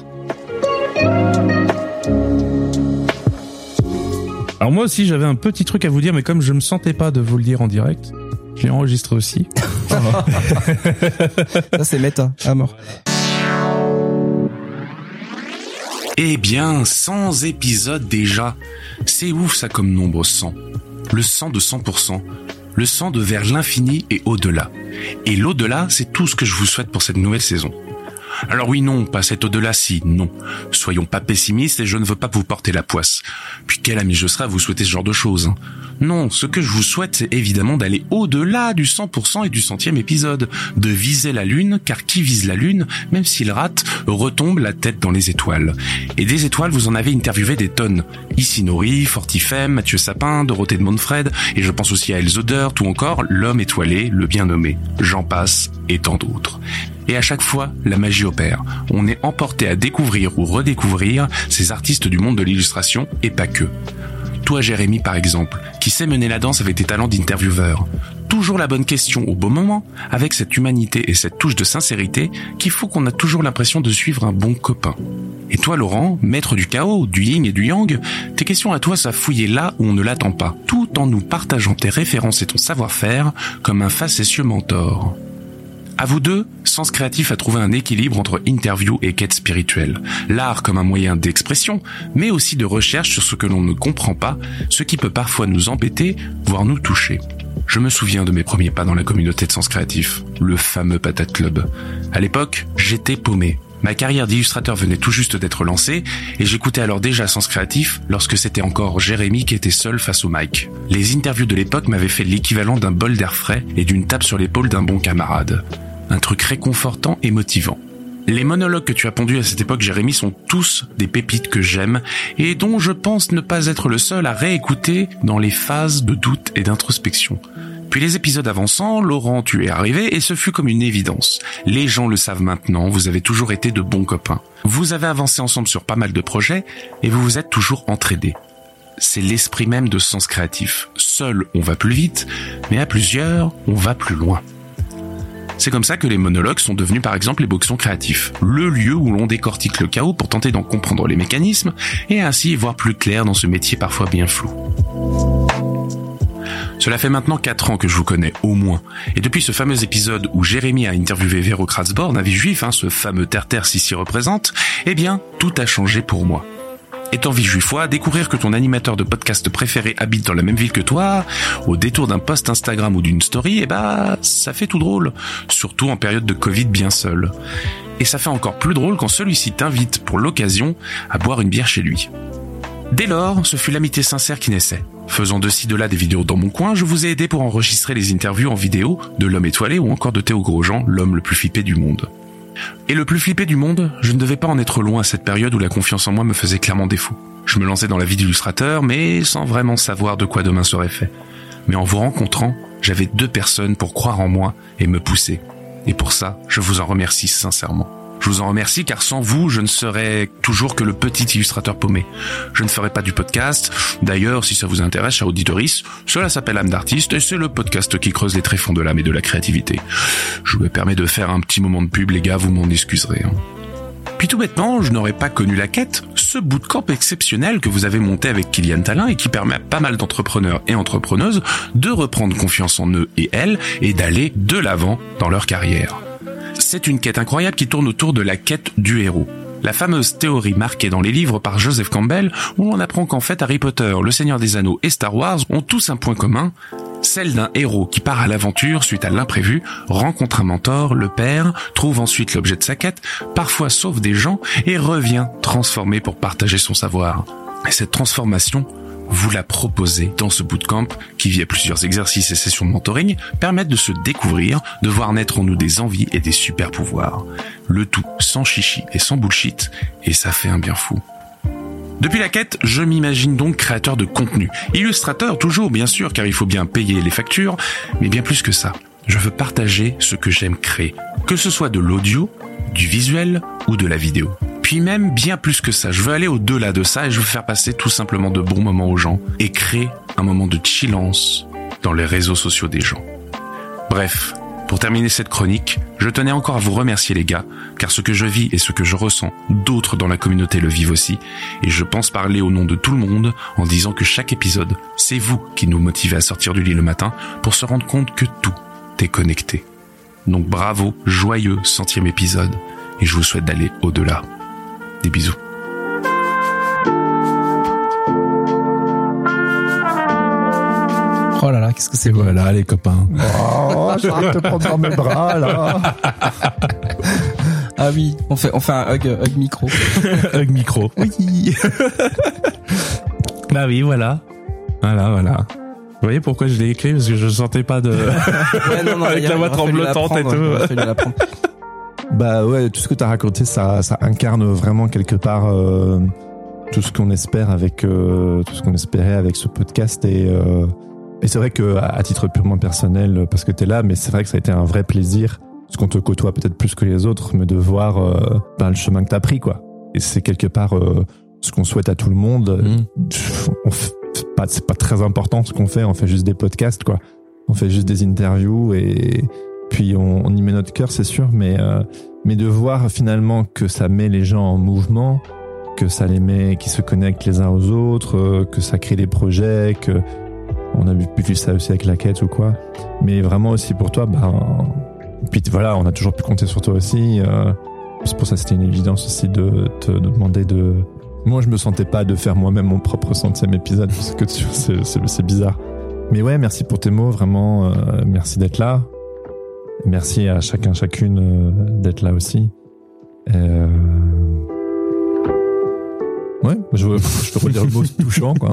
Alors moi aussi j'avais un petit truc à vous dire, mais comme je me sentais pas de vous le dire en direct, j'ai enregistré aussi. Ça c'est méta, à mort. Eh bien, cent épisodes déjà. C'est ouf ça comme nombre, cent. Le cent de cent pour cent. Le cent de vers l'infini et au-delà. Et l'au-delà, c'est tout ce que je vous souhaite pour cette nouvelle saison. Alors oui, non, pas cet au-delà-ci, non. Soyons pas pessimistes et je ne veux pas vous porter la poisse. Puis quel ami je serai à vous souhaiter ce genre de choses, hein. Non, ce que je vous souhaite, c'est évidemment d'aller au-delà du cent pour cent et du centième épisode. De viser la lune, car qui vise la lune, même s'il rate, retombe la tête dans les étoiles. Et des étoiles, vous en avez interviewé des tonnes. Ici Nori, Fortifem, Mathieu Sapin, Dorothée de Monfred, et je pense aussi à Elzodert ou encore l'homme étoilé, le bien nommé. J'en passe, et tant d'autres. Et à chaque fois, la magie opère. On est emporté à découvrir ou redécouvrir ces artistes du monde de l'illustration, et pas que. Toi, Jérémy, par exemple, qui sait mener la danse avec tes talents d'intervieweur. Toujours la bonne question au bon moment, avec cette humanité et cette touche de sincérité qui font qu'on a toujours l'impression de suivre un bon copain. Et toi, Laurent, maître du chaos, du yin et du yang, tes questions à toi, ça fouillait là où on ne l'attend pas, tout en nous partageant tes références et ton savoir-faire comme un facétieux mentor. À vous deux, Sens Créatif a trouvé un équilibre entre interview et quête spirituelle. L'art comme un moyen d'expression, mais aussi de recherche sur ce que l'on ne comprend pas, ce qui peut parfois nous embêter, voire nous toucher. Je me souviens de mes premiers pas dans la communauté de Sens Créatif, le fameux Patate Club. À l'époque, j'étais paumé. Ma carrière d'illustrateur venait tout juste d'être lancée et j'écoutais alors déjà Sens Créatif lorsque c'était encore Jérémy qui était seul face au mic. Les interviews de l'époque m'avaient fait l'équivalent d'un bol d'air frais et d'une tape sur l'épaule d'un bon camarade. Un truc réconfortant et motivant. Les monologues que tu as pondus à cette époque, Jérémy, sont tous des pépites que j'aime et dont je pense ne pas être le seul à réécouter dans les phases de doute et d'introspection. Puis les épisodes avançant, Laurent, tu es arrivé et ce fut comme une évidence. Les gens le savent maintenant, vous avez toujours été de bons copains. Vous avez avancé ensemble sur pas mal de projets et vous vous êtes toujours entraidés. C'est l'esprit même de Sens Créatif. Seul, on va plus vite, mais à plusieurs, on va plus loin. C'est comme ça que les monologues sont devenus par exemple les boxons créatifs, le lieu où l'on décortique le chaos pour tenter d'en comprendre les mécanismes et ainsi y voir plus clair dans ce métier parfois bien flou. Cela fait maintenant quatre ans que je vous connais, au moins. Et depuis ce fameux épisode où Jérémy a interviewé Véro Kratzborn, avis juif, hein, ce fameux terre-terre s'y représente, eh bien, tout a changé pour moi. Étant juifois, découvrir que ton animateur de podcast préféré habite dans la même ville que toi, au détour d'un post Instagram ou d'une story, eh bah, ça fait tout drôle. Surtout en période de Covid bien seul. Et ça fait encore plus drôle quand celui-ci t'invite pour l'occasion à boire une bière chez lui. Dès lors, ce fut l'amitié sincère qui naissait. Faisant de ci de là des vidéos dans mon coin, je vous ai aidé pour enregistrer les interviews en vidéo de l'homme étoilé ou encore de Théo Grosjean, l'homme le plus flippé du monde. Et le plus flippé du monde, je ne devais pas en être loin à cette période où la confiance en moi me faisait clairement défaut. Je me lançais dans la vie d'illustrateur, mais sans vraiment savoir de quoi demain serait fait. Mais en vous rencontrant, j'avais deux personnes pour croire en moi et me pousser. Et pour ça, je vous en remercie sincèrement. Je vous en remercie car sans vous, je ne serais toujours que le petit illustrateur paumé. Je ne ferais pas du podcast. D'ailleurs, si ça vous intéresse, chers auditoris, cela s'appelle Âme d'artiste et c'est le podcast qui creuse les tréfonds de l'âme et de la créativité. Je me permets de faire un petit moment de pub, les gars, vous m'en excuserez. Hein. Puis tout bêtement, je n'aurais pas connu la quête, ce bootcamp exceptionnel que vous avez monté avec Kylian Talin et qui permet à pas mal d'entrepreneurs et entrepreneuses de reprendre confiance en eux et elles et d'aller de l'avant dans leur carrière. C'est une quête incroyable qui tourne autour de la quête du héros. La fameuse théorie marquée dans les livres par Joseph Campbell où on apprend qu'en fait Harry Potter, Le Seigneur des Anneaux et Star Wars ont tous un point commun, celle d'un héros qui part à l'aventure suite à l'imprévu, rencontre un mentor, le perd, trouve ensuite l'objet de sa quête, parfois sauve des gens et revient transformé pour partager son savoir. Et cette transformation, vous la proposez dans ce bootcamp qui, via plusieurs exercices et sessions de mentoring, permettent de se découvrir, de voir naître en nous des envies et des super pouvoirs. Le tout sans chichi et sans bullshit, et ça fait un bien fou. Depuis la quête, je m'imagine donc créateur de contenu. Illustrateur toujours, bien sûr, car il faut bien payer les factures, mais bien plus que ça. Je veux partager ce que j'aime créer, que ce soit de l'audio, du visuel ou de la vidéo. Puis même bien plus que ça, je veux aller au-delà de ça et je veux faire passer tout simplement de bons moments aux gens et créer un moment de chillance dans les réseaux sociaux des gens. Bref, pour terminer cette chronique, je tenais encore à vous remercier les gars, car ce que je vis et ce que je ressens, d'autres dans la communauté le vivent aussi, et je pense parler au nom de tout le monde en disant que chaque épisode, c'est vous qui nous motivez à sortir du lit le matin pour se rendre compte que tout est connecté. Donc bravo, joyeux centième épisode, et je vous souhaite d'aller au-delà. Des bisous. Oh là là, qu'est-ce que c'est beau. Voilà les copains. Oh, j'arrête de te prendre dans mes bras là. Ah oui, on fait on fait un hug hug micro. Hug micro. Oui. Bah oui, voilà. Voilà, voilà. Vous voyez pourquoi je l'ai écrit, parce que je sentais pas de ouais, non, non, avec a, la voix tremblotante et tout. Bah ouais, tout ce que t'as raconté, ça, ça incarne vraiment quelque part euh, tout ce qu'on espère avec euh, tout ce qu'on espérait avec ce podcast et euh, et c'est vrai que à titre purement personnel, parce que t'es là, mais c'est vrai que ça a été un vrai plaisir, parce qu'on te côtoie peut-être plus que les autres, mais de voir euh, ben, le chemin que t'as pris quoi. Et c'est quelque part euh, ce qu'on souhaite à tout le monde. Mmh. On f... pas, c'est pas très important ce qu'on fait, on fait juste des podcasts quoi. On fait juste des interviews et puis on, on y met notre cœur, c'est sûr, mais euh, mais de voir finalement que ça met les gens en mouvement, que ça les met, qu'ils se connectent les uns aux autres, euh, que ça crée des projets, que on a pu ça aussi avec la quête ou quoi. Mais vraiment aussi pour toi, bah puis voilà, on a toujours pu compter sur toi aussi. Euh, c'est pour ça que c'était une évidence aussi de te de demander de. Moi, je me sentais pas de faire moi-même mon propre centième épisode parce que c'est, c'est, c'est bizarre. Mais ouais, merci pour tes mots, vraiment. Euh, merci d'être là. Merci à chacun, chacune euh, d'être là aussi. Euh... Ouais, je, je te redire le mot touchant, quoi.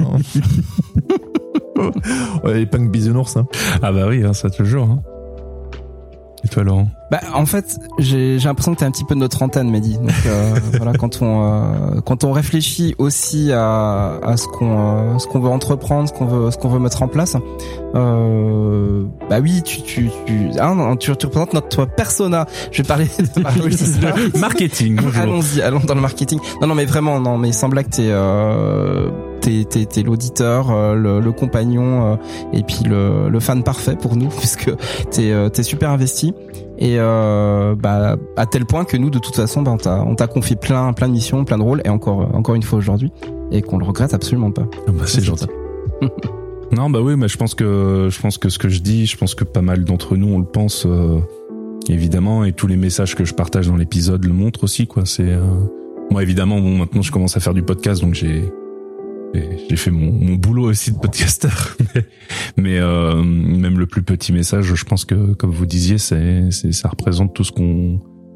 Ouais, les punk bisounours, hein. Ah bah oui, hein, ça toujours. Hein. Et toi, Laurent? Bah, en fait, j'ai, j'ai l'impression que t'es un petit peu de notre antenne, Mehdi. Donc, euh, voilà, quand on, euh, quand on réfléchit aussi à, à ce qu'on, euh, ce qu'on veut entreprendre, ce qu'on veut, ce qu'on veut mettre en place, euh, bah oui, tu, tu, tu, hein, tu, tu représentes notre persona. Je vais parler de marketing. marketing. Bonjour. Allons-y, allons dans le marketing. Non, non, mais vraiment, non, mais sans blague, t'es, euh, t'es, t'es, t'es l'auditeur, euh, le, le compagnon, euh, et puis le, le fan parfait pour nous, puisque t'es, euh, t'es super investi. Et euh, bah à tel point que nous de toute façon bah, on t'a on t'a confié plein plein de missions, plein de rôles et encore encore une fois aujourd'hui et qu'on le regrette absolument pas. Ah bah c'est, c'est gentil. Non bah oui, mais je pense que je pense que ce que je dis, je pense que pas mal d'entre nous on le pense euh, évidemment, et tous les messages que je partage dans l'épisode le montrent aussi quoi. C'est euh... moi évidemment bon maintenant je commence à faire du podcast donc j'ai j'ai fait mon, mon boulot aussi de podcasteur, mais, mais euh, même le plus petit message, je pense que, comme vous disiez, c'est, c'est, ça représente tout ce qu'on,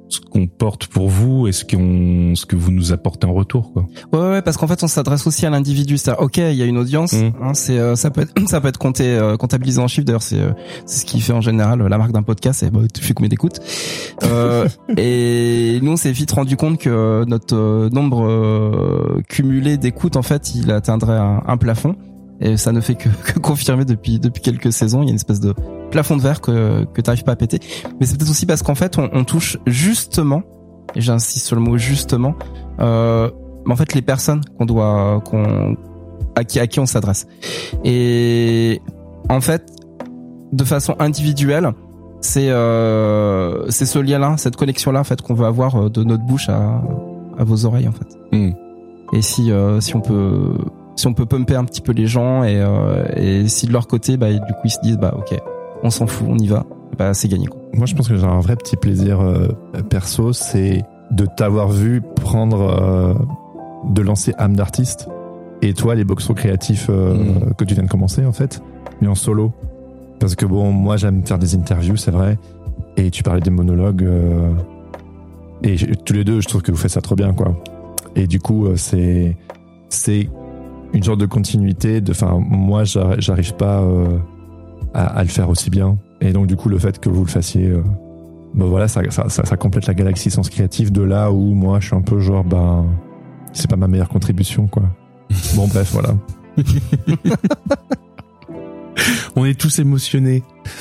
ce qu'on porte pour vous et ce qu'on ce que vous nous apportez en retour, quoi. Ouais, ouais, parce qu'en fait, on s'adresse aussi à l'individu. C'est-à-dire, ok, il y a une audience, mmh. hein, c'est euh, ça peut être ça peut être compté euh, comptabilisé en chiffres. D'ailleurs, c'est euh, c'est ce qui fait en général la marque d'un podcast. C'est bah, tu fais combien d'écoutes. Euh, et nous, on s'est vite rendu compte que notre euh, nombre euh, cumulé d'écoutes, en fait, il atteindrait un, un plafond. Et ça ne fait que, que confirmer depuis depuis quelques saisons. Il y a une espèce de plafond de verre que que t'arrives pas à péter. Mais c'est peut-être aussi parce qu'en fait, on, on touche justement, et j'insiste sur le mot justement, euh, en fait, les personnes qu'on doit, qu'on à qui à qui on s'adresse. Et en fait, de façon individuelle, c'est euh, c'est ce lien-là, cette connexion-là, en fait, qu'on veut avoir de notre bouche à à vos oreilles, en fait. Mmh. Et si euh, si on peut si on peut pumper un petit peu les gens et euh, et si de leur côté, bah du coup ils se disent bah ok, on s'en fout, on y va, bah c'est gagné, quoi. Moi je pense que j'ai un vrai petit plaisir euh, perso, c'est de t'avoir vu prendre euh, de lancer âme d'artiste et toi les boxos créatifs euh, mmh. que tu viens de commencer en fait, mais en solo. Parce que bon, moi j'aime faire des interviews, c'est vrai, et tu parlais des monologues euh, et je, tous les deux je trouve que vous faites ça trop bien, quoi. Et du coup euh, c'est c'est une sorte de continuité. De, enfin, moi, j'arrive pas euh, à, à le faire aussi bien. Et donc, du coup, le fait que vous le fassiez, euh, ben voilà, ça, ça, ça, ça complète la galaxie Sens Créatif de là où moi, je suis un peu genre, ben, c'est pas ma meilleure contribution, quoi. Bon, bref, voilà. On est tous émotionnés.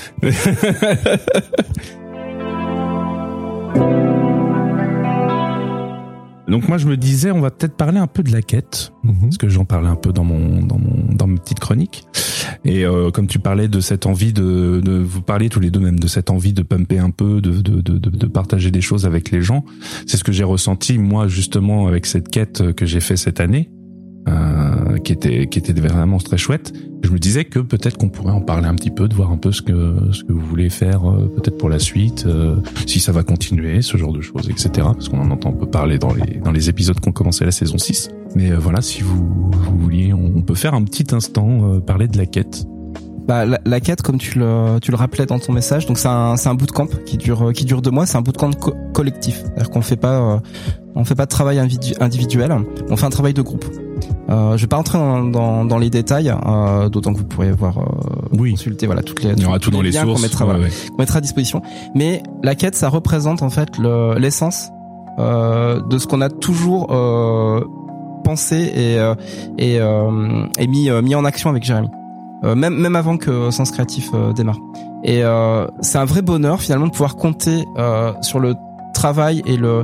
Donc moi je me disais on va peut-être parler un peu de la quête, mmh. parce que j'en parlais un peu dans mon dans mon dans ma petite chronique. Et euh, comme tu parlais de cette envie de de vous parler tous les deux même de cette envie de pumper un peu, de de de de partager des choses avec les gens, c'est ce que j'ai ressenti moi justement avec cette quête que j'ai fait cette année. Euh, qui était qui était vraiment très chouette. Je me disais que peut-être qu'on pourrait en parler un petit peu, de voir un peu ce que ce que vous voulez faire euh, peut-être pour la suite, euh, si ça va continuer, ce genre de choses, et cetera. Parce qu'on en entend un peu parler dans les dans les épisodes qu'on commençait la saison six. Mais euh, voilà, si vous vous vouliez, on peut faire un petit instant euh, parler de la quête. Bah la, la quête, comme tu le tu le rappelais dans ton message, donc c'est un c'est un bootcamp qui dure qui dure deux mois. C'est un bootcamp co- collectif, c'est-à-dire qu'on fait pas euh, on fait pas de travail individuel, on fait un travail de groupe. Euh, je vais pas rentrer dans, dans, dans les détails, euh, d'autant que vous pourrez voir, euh, oui. consulter voilà toutes les, il y aura tout dans les sources qu'on mettra, ouais, voilà, ouais. qu'on mettra à disposition. Mais la quête, ça représente en fait le, l'essence euh, de ce qu'on a toujours euh, pensé et euh, et, euh, et mis euh, mis en action avec Jérémy, euh, même même avant que Sens Créatif euh, démarre. Et euh, c'est un vrai bonheur finalement de pouvoir compter euh, sur le travail et le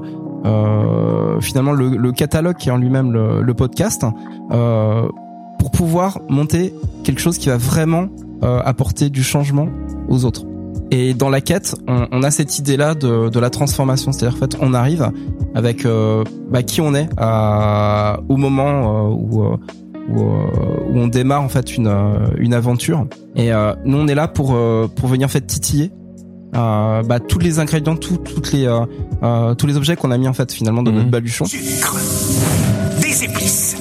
Euh, finalement le, le catalogue qui est en lui-même le, le podcast euh, pour pouvoir monter quelque chose qui va vraiment euh, apporter du changement aux autres. Et dans la quête, on, on a cette idée-là de, de la transformation, c'est-à-dire en fait on arrive avec euh, bah, qui on est à, au moment euh, où, euh, où, euh, où on démarre en fait une, une aventure. Et euh, nous on est là pour, euh, pour venir en fait titiller Euh, bah tous les ingrédients, tout, toutes les euh, euh, tous les objets qu'on a mis en fait finalement dans mmh. notre baluchon. Sucre, des épices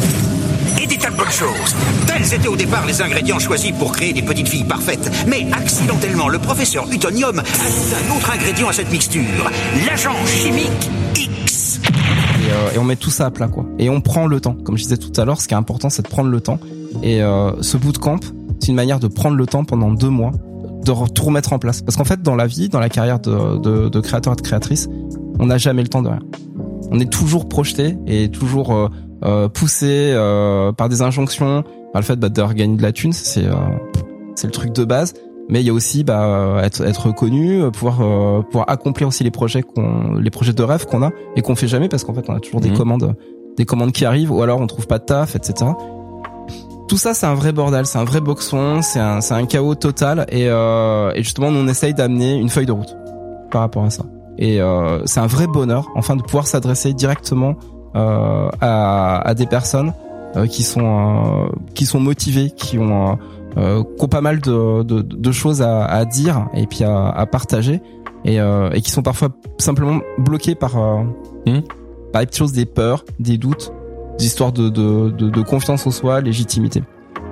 et des tas de bonnes choses. Tels étaient au départ les ingrédients choisis pour créer des petites filles parfaites. Mais accidentellement, le professeur Utonium ajoute un autre ingrédient à cette mixture, l'agent chimique X. Et, euh, et on met tout ça à plat, quoi. Et on prend le temps. Comme je disais tout à l'heure, ce qui est important, c'est de prendre le temps. Et euh, ce bootcamp, c'est une manière de prendre le temps pendant deux mois de tout remettre en place. Parce qu'en fait, dans la vie, dans la carrière de, de, de créateur et de créatrice, on n'a jamais le temps de rien. On est toujours projeté et toujours euh, euh, poussé euh, par des injonctions, par le fait bah, de gagner de la thune, c'est euh, c'est le truc de base. Mais il y a aussi bah, être être reconnu, pouvoir euh, pouvoir accomplir aussi les projets qu'on, les projets de rêve qu'on a et qu'on fait jamais parce qu'en fait on a toujours mmh. des commandes, des commandes qui arrivent ou alors on trouve pas de taf, et cetera. Tout ça, c'est un vrai bordel, c'est un vrai boxon, c'est un, c'est un chaos total et, euh, et justement, nous, on essaye d'amener une feuille de route par rapport à ça. Et euh, c'est un vrai bonheur, enfin, de pouvoir s'adresser directement euh, à, à des personnes euh, qui sont euh, qui sont motivées, qui ont euh, qui ont pas mal de, de, de choses à, à dire et puis à, à partager et, euh, et qui sont parfois simplement bloquées par euh, mmh. par des petites choses, des peurs, des doutes. Des histoires de, de, de, de confiance en soi, légitimité.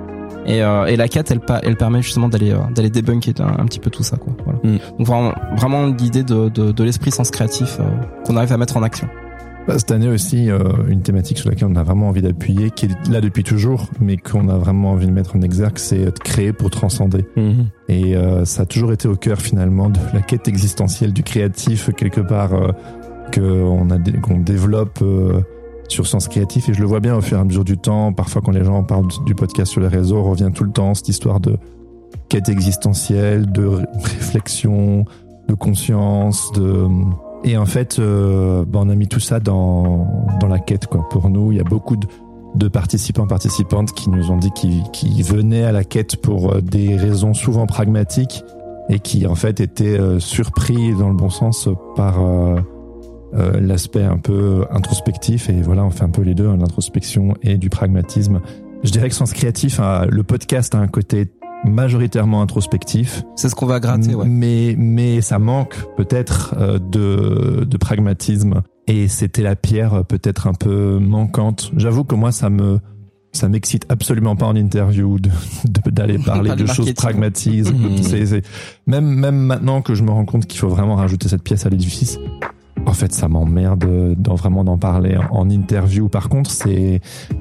Et, euh, et la quête, elle, elle permet justement d'aller euh, d'aller débunker un, un petit peu tout ça, quoi. Voilà. Mm. Donc vraiment, vraiment l'idée de, de, de l'esprit sens créatif euh, qu'on arrive à mettre en action. Bah, cette année aussi, euh, une thématique sur laquelle on a vraiment envie d'appuyer, qui est là depuis toujours, mais qu'on a vraiment envie de mettre en exergue, c'est de créer pour transcender. Mm-hmm. Et euh, ça a toujours été au cœur finalement de la quête existentielle du créatif, quelque part, euh, qu'on a, qu'on développe euh, sur Sens Créatif. Et je le vois bien au fur et à mesure du temps. Parfois, quand les gens parlent du podcast sur les réseaux, on revient tout le temps cette histoire de quête existentielle, de réflexion, de conscience, de... Et en fait, euh, bah on a mis tout ça dans dans la quête, quoi. Pour nous, il y a beaucoup de, de participants, participantes qui nous ont dit qu'ils, qu'ils venaient à la quête pour des raisons souvent pragmatiques et qui en fait étaient euh, surpris dans le bon sens par euh, euh, l'aspect un peu introspectif. Et voilà, on fait un peu les deux, hein, l'introspection et du pragmatisme. Je dirais que Sens Créatif, hein, le podcast a un côté majoritairement introspectif. C'est ce qu'on va gratter, ouais. Mais, mais ça manque peut-être euh, de, de pragmatisme. Et c'était la pierre peut-être un peu manquante. J'avoue que moi, ça me, ça m'excite absolument pas en interview de, de d'aller parler de choses pragmatiques. Mmh. C'est, c'est, même, même maintenant que je me rends compte qu'il faut vraiment rajouter cette pièce à l'édifice, en fait, ça m'emmerde d'en, vraiment d'en parler en, en interview. Par contre, c'est,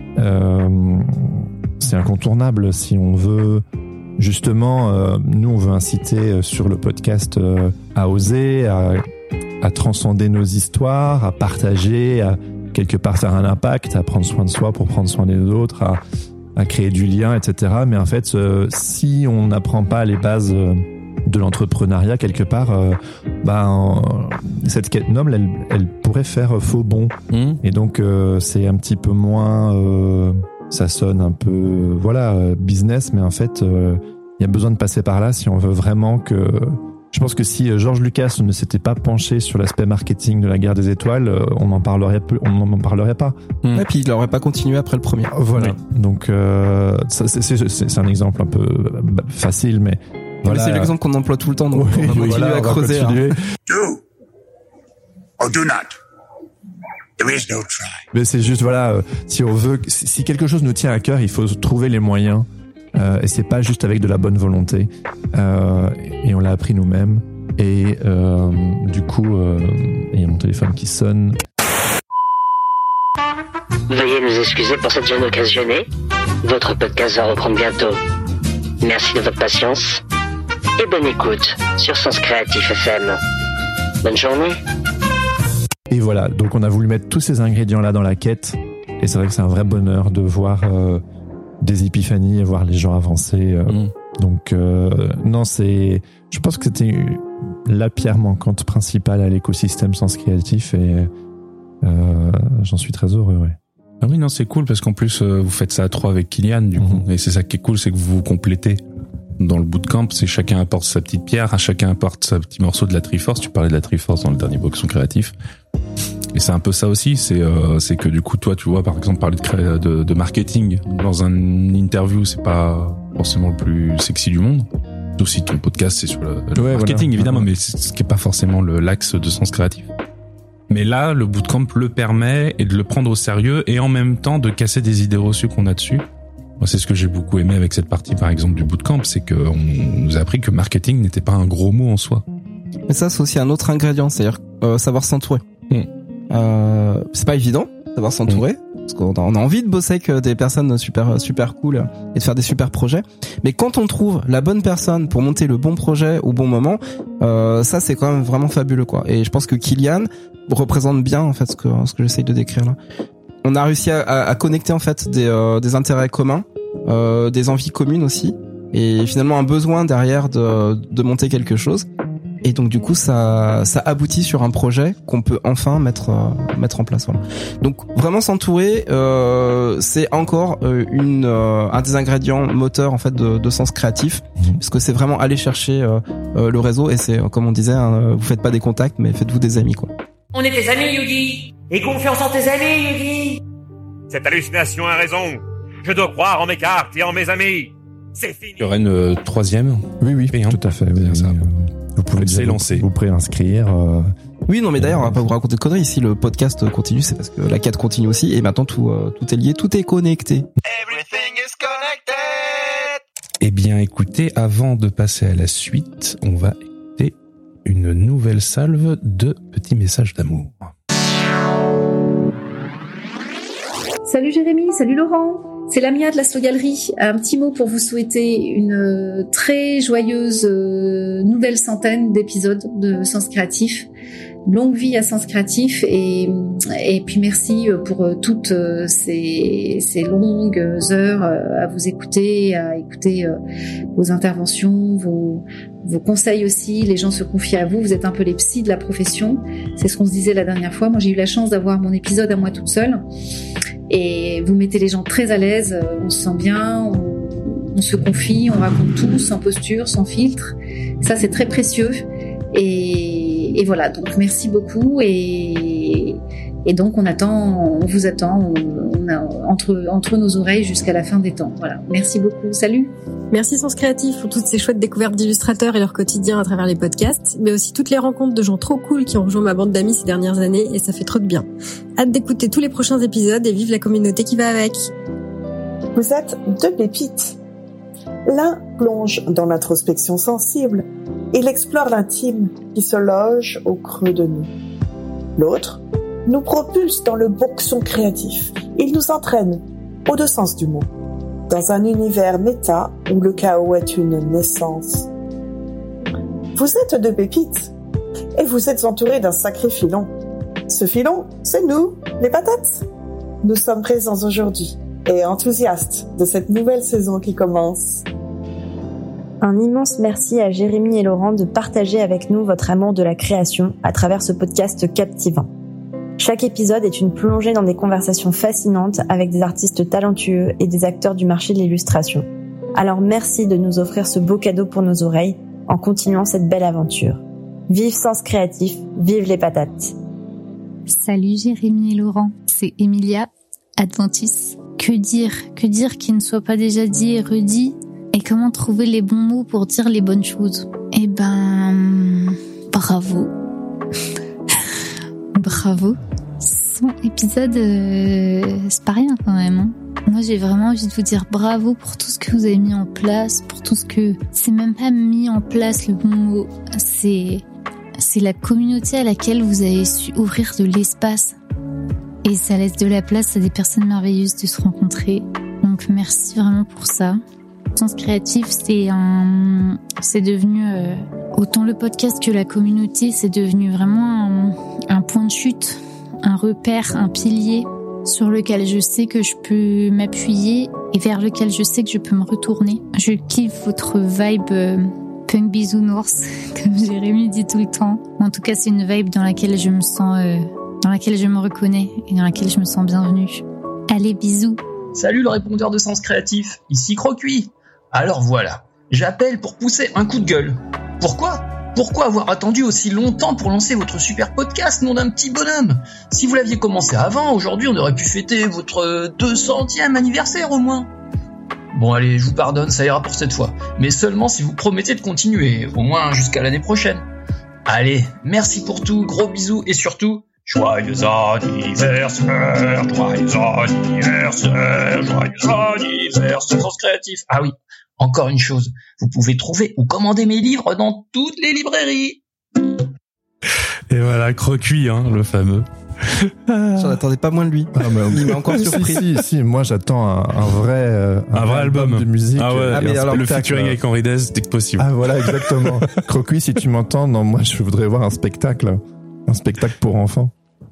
euh, c'est incontournable si on veut. Justement, euh, nous, on veut inciter sur le podcast euh, à oser, à, à transcender nos histoires, à partager, à quelque part faire un impact, à prendre soin de soi pour prendre soin des autres, à, à créer du lien, et cetera. Mais en fait, euh, si on n'apprend pas les bases euh, de l'entrepreneuriat, quelque part, euh, bah, cette quête noble, elle, elle pourrait faire faux bond. Mmh. Et donc, euh, c'est un petit peu moins... Euh, ça sonne un peu, voilà, business, mais en fait, il euh, y a besoin de passer par là si on veut vraiment que... Je pense que si George Lucas ne s'était pas penché sur l'aspect marketing de la Guerre des Étoiles, on n'en parlerait, on n'en parlerait pas. Mmh. Et puis il n'aurait pas continué après le premier. Voilà. Oui. Donc, euh, ça, c'est, c'est, c'est un exemple un peu facile, mais... Voilà. Mais c'est l'exemple qu'on emploie tout le temps, donc oui, on va continuer voilà, à creuser. Continuer. Hein. Do or do not. There is no try. Mais c'est juste, voilà, euh, si on veut, si quelque chose nous tient à cœur, il faut trouver les moyens. Euh, et c'est pas juste avec de la bonne volonté. Euh, et on l'a appris nous-mêmes. Et euh, du coup, euh, il y a mon téléphone qui sonne. Veuillez nous excuser pour cette gêne occasionnée. Votre podcast va reprendre bientôt. Merci de votre patience. Et bonne écoute sur Sens Créatif F M. Bonne journée. Et voilà, donc on a voulu mettre tous ces ingrédients-là dans la quête. Et c'est vrai que c'est un vrai bonheur de voir euh, des épiphanies et voir les gens avancer. Euh, mmh. Donc, euh, non, c'est... Je pense que c'était la pierre manquante principale à l'écosystème Sens Créatif. Et euh, j'en suis très heureux, ouais. Ah oui, non, c'est cool parce qu'en plus, euh, vous faites ça à trois avec Kylian, du mmh. coup. Et c'est ça qui est cool, c'est que vous vous complétez. Dans le bootcamp, c'est chacun apporte sa petite pierre, à chacun apporte sa petit morceau de la Triforce. Tu parlais de la Triforce dans le dernier Boxon Créatif. Et c'est un peu ça aussi, c'est euh, c'est que du coup toi tu vois par exemple parler de cré- de, de marketing dans un interview, c'est pas forcément le plus sexy du monde. Sauf si ton podcast c'est sur le, le ouais, marketing voilà. évidemment, mais c'est ce qui est pas forcément le l'axe de Sens Créatif. Mais là, le bootcamp le permet et de le prendre au sérieux et en même temps de casser des idées reçues qu'on a dessus. Moi, c'est ce que j'ai beaucoup aimé avec cette partie par exemple du bootcamp, c'est que on nous a appris que marketing n'était pas un gros mot en soi. Mais ça c'est aussi un autre ingrédient, c'est-à-dire euh, savoir s'entourer. Mmh. Euh, c'est pas évident savoir s'entourer mmh. parce qu'on a, on a envie de bosser avec des personnes super super cool et de faire des super projets, mais quand on trouve la bonne personne pour monter le bon projet au bon moment, euh, ça c'est quand même vraiment fabuleux quoi. Et je pense que Kylian représente bien en fait ce que ce que j'essaye de décrire là. On a réussi à, à, à connecter en fait des euh, des intérêts communs, euh, des envies communes aussi, et finalement un besoin derrière de de monter quelque chose. Et donc du coup ça ça aboutit sur un projet qu'on peut enfin mettre euh, mettre en place. Voilà. Donc vraiment s'entourer, euh, c'est encore euh, une euh, un des ingrédients moteurs en fait de, de Sens Créatif, parce que c'est vraiment aller chercher euh, euh, le réseau et c'est comme on disait, hein, vous faites pas des contacts mais faites-vous des amis quoi. On est des amis Yugi, et confiance en tes amis Yugi. Cette hallucination a raison. Je dois croire en mes cartes et en mes amis. C'est fini. Il y aurait une euh, troisième. Oui oui, payant. Tout à fait. Oui, oui, ça. Oui, vous pouvez déjà vous, vous préinscrire. Euh... Oui, non, mais d'ailleurs, on va pas vous raconter de conneries. Ici, le podcast continue, c'est parce que la quête continue aussi. Et maintenant, tout, euh, tout est lié, tout est connecté. Everything is connected. Eh bien, écoutez, avant de passer à la suite, on va écouter une nouvelle salve de petits messages d'amour. Salut Jérémy, salut Laurent, c'est Lamia de la Slow Galerie. Un petit mot pour vous souhaiter une très joyeuse nouvelle centaine d'épisodes de Sens Créatif. Longue vie à Sens Créatif et, et puis merci pour toutes ces, ces longues heures à vous écouter, à écouter vos interventions, vos, vos conseils aussi. Les gens se confient à vous, vous êtes un peu les psys de la profession. C'est ce qu'on se disait la dernière fois. Moi, j'ai eu la chance d'avoir mon épisode à moi toute seule. Et vous mettez les gens très à l'aise, on se sent bien, on, on se confie, on raconte tout, sans posture, sans filtre. Ça, c'est très précieux. Et, et voilà, donc merci beaucoup. Et, et donc, on attend, on vous attend on, on a, entre, entre nos oreilles jusqu'à la fin des temps. Voilà, merci beaucoup. Salut. Merci Sens Créatif pour toutes ces chouettes découvertes d'illustrateurs et leur quotidien à travers les podcasts, mais aussi toutes les rencontres de gens trop cool qui ont rejoint ma bande d'amis ces dernières années et ça fait trop de bien. Hâte d'écouter tous les prochains épisodes et vive la communauté qui va avec. Vous êtes deux pépites. L'un plonge dans l'introspection sensible. Il explore l'intime qui se loge au creux de nous. L'autre nous propulse dans le boxon créatif. Il nous entraîne aux deux sens du mot. Dans un univers méta où le chaos est une naissance. Vous êtes deux pépites et vous êtes entourés d'un sacré filon. Ce filon, c'est nous, les patates. Nous sommes présents aujourd'hui et enthousiastes de cette nouvelle saison qui commence. Un immense merci à Jérémy et Laurent de partager avec nous votre amour de la création à travers ce podcast captivant. Chaque épisode est une plongée dans des conversations fascinantes avec des artistes talentueux et des acteurs du marché de l'illustration. Alors merci de nous offrir ce beau cadeau pour nos oreilles en continuant cette belle aventure. Vive Sens Créatif, vive les patates. Salut Jérémy et Laurent, c'est Emilia, Adventis. Que dire, que dire qui ne soit pas déjà dit et redit? Et comment trouver les bons mots pour dire les bonnes choses? Eh ben, bravo. Bravo. Son épisode, euh, c'est pas rien quand même. Hein. Moi, j'ai vraiment envie de vous dire bravo pour tout ce que vous avez mis en place, pour tout ce que... C'est même pas mis en place le bon mot. C'est, c'est la communauté à laquelle vous avez su ouvrir de l'espace. Et ça laisse de la place à des personnes merveilleuses de se rencontrer. Donc, merci vraiment pour ça. Sens Créatif, c'est un, c'est devenu euh, autant le podcast que la communauté, c'est devenu vraiment un, un point de chute, un repère, un pilier sur lequel je sais que je peux m'appuyer et vers lequel je sais que je peux me retourner. Je kiffe votre vibe euh, punk bisounours, comme Jérémy dit tout le temps. En tout cas, c'est une vibe dans laquelle je me sens, euh, dans laquelle je me reconnais et dans laquelle je me sens bienvenue. Allez, bisous. Salut le répondeur de Sens Créatif, ici Crocuit. Alors voilà, j'appelle pour pousser un coup de gueule. Pourquoi ? Pourquoi avoir attendu aussi longtemps pour lancer votre super podcast, nom d'un petit bonhomme ? Si vous l'aviez commencé avant, aujourd'hui on aurait pu fêter votre deux centième anniversaire au moins. Bon allez, je vous pardonne, ça ira pour cette fois. Mais seulement si vous promettez de continuer, au moins jusqu'à l'année prochaine. Allez, merci pour tout, gros bisous et surtout... Joyeux anniversaire, joyeux anniversaire, joyeux anniversaire, Sens Créatif. Ah oui, encore une chose, vous pouvez trouver ou commander mes livres dans toutes les librairies. Et voilà, Crocuit, hein, le fameux. J'en attendais pas moins de lui. Ah, mais il m'a encore surpris. Si, si, si, moi j'attends un, un vrai, euh, un, un vrai album. album de musique. Ah ouais, ah, mais alors, le featuring avec Henri Dez dès que possible. Ah voilà, exactement. Crocuit, si tu m'entends, non, moi je voudrais voir un spectacle. Un spectacle pour enfants.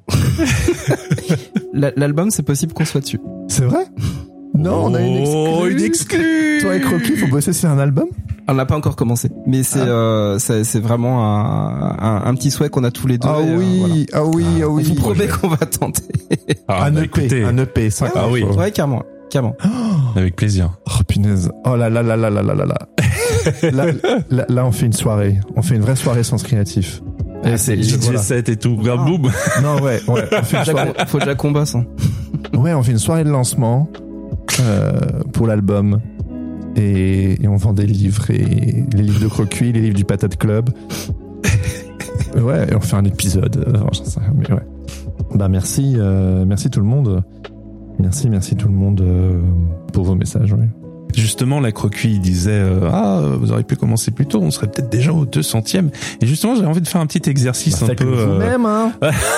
L'album, c'est possible qu'on soit dessus. C'est vrai ? Non, oh, on a une exclue. une exclue. Toi et Crocuit, faut bosser sur un album ? On n'a pas encore commencé, mais c'est ah. euh, c'est, c'est vraiment un, un, un petit souhait qu'on a tous les deux. Ah et, oui, euh, voilà. ah oui, ah oui. On vous promet qu'on va tenter. Ah, un bah, E P, écoutez. un E P, ça. Ah, ah oui. Ouais, carrément, carrément. Oh, avec plaisir. Oh punaise. Oh là là là là là là là là. là, là, là, on fait une soirée. On fait une vraie soirée Sens Créatif. Ah, c'est D J voilà. set et tout, grave boum. Non, ouais, ouais. On fait une soirée... Faut déjà qu'on bosse, hein. Ouais, on fait une soirée de lancement, euh, pour l'album. Et, et on vend des livres, et les livres de Crocuit, les livres du Patate Club. Ouais, et on fait un épisode. Enfin, j'en sais rien, mais ouais. Bah, merci, euh, merci tout le monde. Merci, merci tout le monde, euh, pour vos messages, ouais. justement, la Crocuit, il disait euh, ah, vous auriez pu commencer plus tôt, on serait peut-être déjà au deux centième. Et justement, j'avais envie de faire un petit exercice bah, un peu. Euh... Vous-même, hein.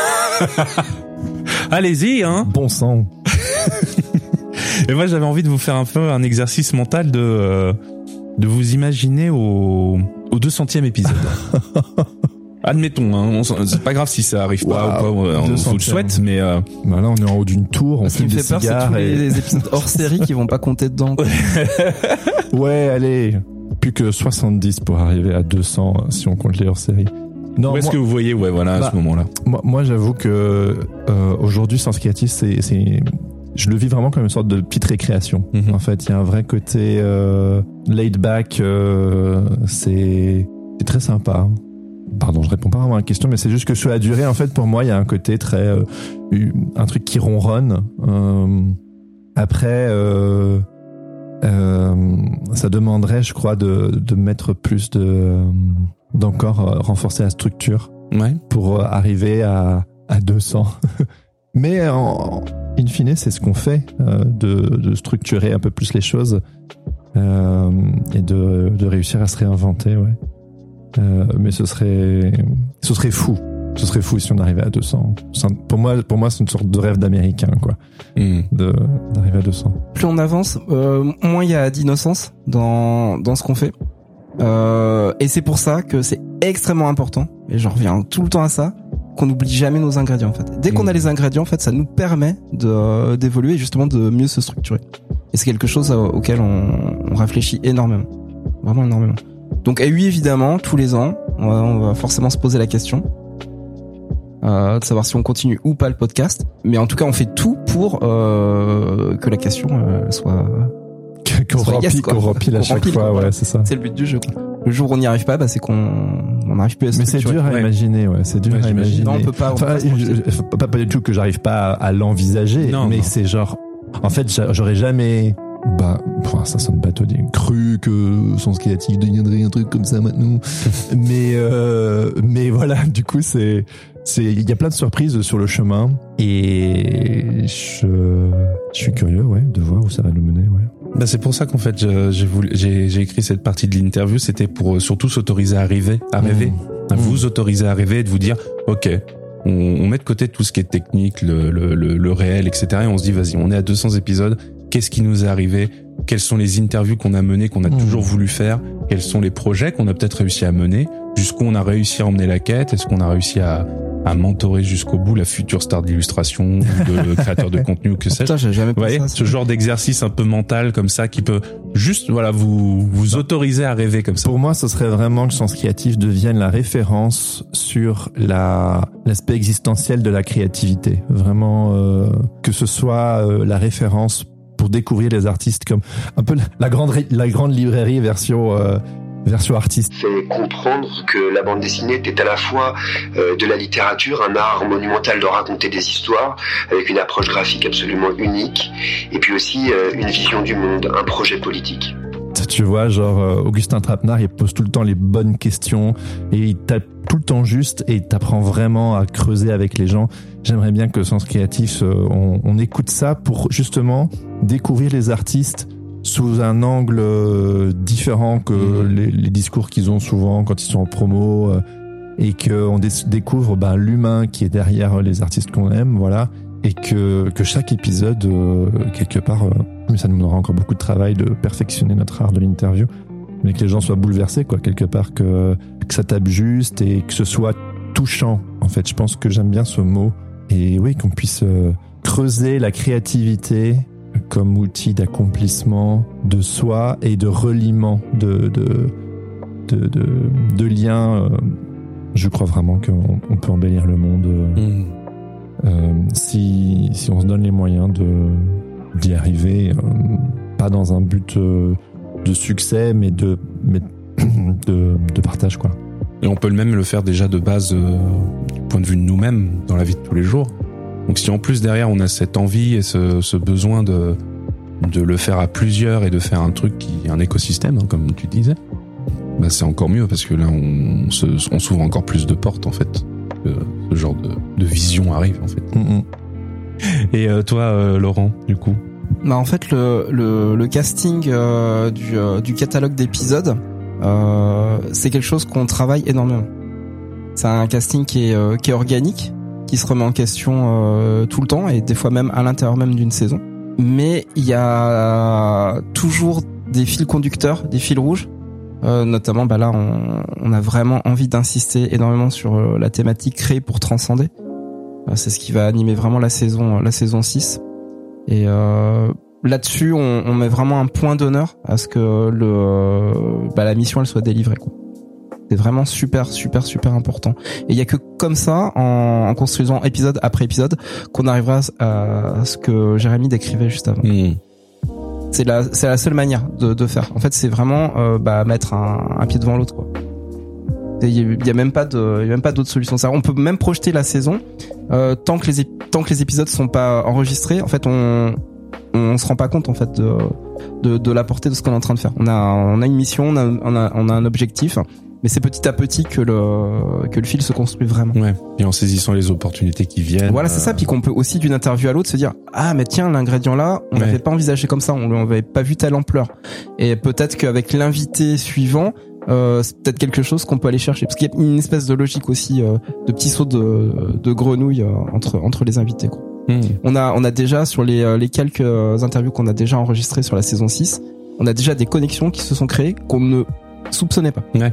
Allez-y, hein. Bon sang. Et moi, j'avais envie de vous faire un peu un exercice mental de euh, de vous imaginer au au deux centième épisode. Admettons, hein, on, c'est pas grave si ça arrive pas wow, ou pas, on vous le souhaite, mais euh... bah là on est en haut d'une tour, on fume des cigares. Ce qui me fait peur, c'est tous et... les épisodes hors série qui vont pas compter dedans. Ouais, allez, plus que soixante-dix pour arriver à deux cents si on compte les hors série. Non, où est-ce moi, que vous voyez, ouais, voilà, bah, à ce moment-là. Moi, moi, j'avoue que euh, aujourd'hui, Sens Créatif, c'est, c'est, je le vis vraiment comme une sorte de petite récréation. Mm-hmm. En fait, il y a un vrai côté euh, laid back, euh, c'est, c'est très sympa. Pardon, je réponds pas vraiment à la question, mais c'est juste que sur la durée, en fait, pour moi, il y a un côté très, euh, un truc qui ronronne. Euh, après, euh, euh, ça demanderait, je crois, de, de mettre plus de, d'encore euh, renforcer la structure, ouais, pour arriver à, à deux cents. Mais en, in fine, c'est ce qu'on fait, euh, de, de structurer un peu plus les choses euh, et de, de réussir à se réinventer, ouais. Euh, mais ce serait, ce serait fou. Ce serait fou si on arrivait à deux cents. Pour moi, pour moi, c'est une sorte de rêve d'américain, quoi. Mmh. De, d'arriver à deux cents. Plus on avance, euh, moins il y a d'innocence dans, dans ce qu'on fait. Euh, et c'est pour ça que c'est extrêmement important, et j'en reviens tout le temps à ça, qu'on n'oublie jamais nos ingrédients, en fait. Dès qu'on a les ingrédients, en fait, ça nous permet de, d'évoluer et justement de mieux se structurer. Et c'est quelque chose auquel on, on réfléchit énormément. Vraiment énormément. Donc, et oui, évidemment, tous les ans, on va, on va forcément se poser la question euh, de savoir si on continue ou pas le podcast. Mais en tout cas, on fait tout pour euh, que la question euh, soit... qu'on soit remplit, yes, qu'on remplit à chaque remplit, fois, quoi. Ouais, c'est ça. C'est le but du jeu, quoi. Le jour où on n'y arrive pas, bah, c'est qu'on on n'arrive plus à se Mais c'est dur à ouais. imaginer, ouais. C'est dur ouais, à imaginer. Non, on peut pas. On enfin, peut pas, je, pas, pas du tout que j'arrive pas à, à l'envisager, non, mais non. c'est genre, en fait, j'aurais jamais, bah, enfin, ça sonne bateau, dire, cru que Sens Créatif deviendrait un truc comme ça maintenant. mais, euh, mais voilà, du coup, c'est, c'est, il y a plein de surprises sur le chemin et je, je suis curieux, ouais, de voir où ça va nous mener, ouais. Bah c'est pour ça qu'en fait je, j'ai, voulu, j'ai, j'ai écrit cette partie de l'interview, c'était pour surtout s'autoriser à rêver, à rêver, mmh. à vous autoriser à rêver et de vous dire ok, on, on met de côté tout ce qui est technique, le, le, le, le réel, et cetera. Et on se dit vas-y, on est à deux cents épisodes, qu'est-ce qui nous est arrivé, quelles sont les interviews qu'on a menées, qu'on a mmh. toujours voulu faire, quels sont les projets qu'on a peut-être réussi à mener, jusqu'où on a réussi à emmener la quête, est-ce qu'on a réussi à à mentorer jusqu'au bout la future star de l'illustration, de créateur de contenu ou que sais-je. Putain, j'ai jamais vous voyez, ça, ce genre d'exercice un peu mental comme ça qui peut juste, voilà, vous, vous autoriser à rêver comme ça. Pour moi, ce serait vraiment que Sens Créatif devienne la référence sur la, l'aspect existentiel de la créativité. Vraiment, euh, que ce soit euh, la référence pour découvrir les artistes comme un peu la grande, la grande librairie version, euh, version artiste. C'est comprendre que la bande dessinée était à la fois euh, de la littérature, un art monumental de raconter des histoires, avec une approche graphique absolument unique, et puis aussi euh, une vision du monde, un projet politique. Tu vois, genre euh, Augustin Trapenard, il pose tout le temps les bonnes questions, et il tape tout le temps juste, et il t'apprend vraiment à creuser avec les gens. J'aimerais bien que Sens Créatif, euh, on, on écoute ça pour justement découvrir les artistes sous un angle euh, différent que mmh. les, les discours qu'ils ont souvent quand ils sont en promo, euh, et qu'on dé- découvre ben, l'humain qui est derrière les artistes qu'on aime, voilà, et que, que chaque épisode, euh, quelque part, euh, mais ça nous demandera encore beaucoup de travail de perfectionner notre art de l'interview, mais que les gens soient bouleversés, quoi, quelque part, que, que ça tape juste et que ce soit touchant. En fait, je pense que j'aime bien ce mot, et oui, qu'on puisse euh, creuser la créativité comme outil d'accomplissement de soi et de reliement de de de de, de liens. Euh, je crois vraiment qu'on on peut embellir le monde euh, mmh. euh, si si on se donne les moyens de d'y arriver, euh, pas dans un but euh, de succès, mais de mais de de partage, quoi. Et on peut même le faire déjà de base euh, du point de vue de nous-mêmes dans la vie de tous les jours. Donc si en plus derrière on a cette envie et ce, ce besoin de de le faire à plusieurs et de faire un truc qui est un écosystème, hein, comme tu disais, bah c'est encore mieux parce que là on, se, on s'ouvre encore plus de portes en fait. Que ce genre de, de vision arrive en fait. Mm-hmm. Et euh, toi euh, Laurent, du coup, Bah en fait le le, le casting euh, du euh, du catalogue d'épisodes, euh, c'est quelque chose qu'on travaille énormément. C'est un casting qui est euh, qui est organique, qui se remet en question euh, tout le temps et des fois même à l'intérieur même d'une saison. Mais il y a toujours des fils conducteurs, des fils rouges. Euh, notamment, bah là, on, on a vraiment envie d'insister énormément sur euh, la thématique créée pour transcender. Euh, c'est ce qui va animer vraiment la saison, la saison six. Et euh, là-dessus, on, on met vraiment un point d'honneur à ce que le, euh, bah, la mission elle soit délivrée, quoi. C'est vraiment super, super, super important. Et il y a que comme ça, en, en construisant épisode après épisode, qu'on arrivera à, à ce que Jérémy décrivait juste avant. Mmh. C'est la, c'est la seule manière de, de faire. En fait, c'est vraiment euh, bah, mettre un, un pied devant l'autre, quoi. Il y, y a même pas de, il y a même pas d'autre solution. Ça, on peut même projeter la saison euh, tant que les ép- tant que les épisodes sont pas enregistrés. En fait, on on se rend pas compte en fait de de, de la portée de ce qu'on est en train de faire. On a on a une mission, on a on a, on a un objectif. Mais c'est petit à petit que le que le fil se construit vraiment. Ouais. Et en saisissant les opportunités qui viennent. Voilà, c'est euh... ça. Puis qu'on peut aussi d'une interview à l'autre se dire ah mais tiens l'ingrédient là, on l'avait ouais. pas envisagé comme ça, on l'avait pas vu telle ampleur. Et peut-être qu'avec l'invité suivant, euh, c'est peut-être quelque chose qu'on peut aller chercher. Parce qu'il y a une espèce de logique aussi euh, de petits sauts de de grenouilles euh, entre entre les invités, quoi. Mmh. On a on a déjà sur les les quelques interviews qu'on a déjà enregistrées sur la saison six, on a déjà des connexions qui se sont créées qu'on ne soupçonnait pas. Ouais.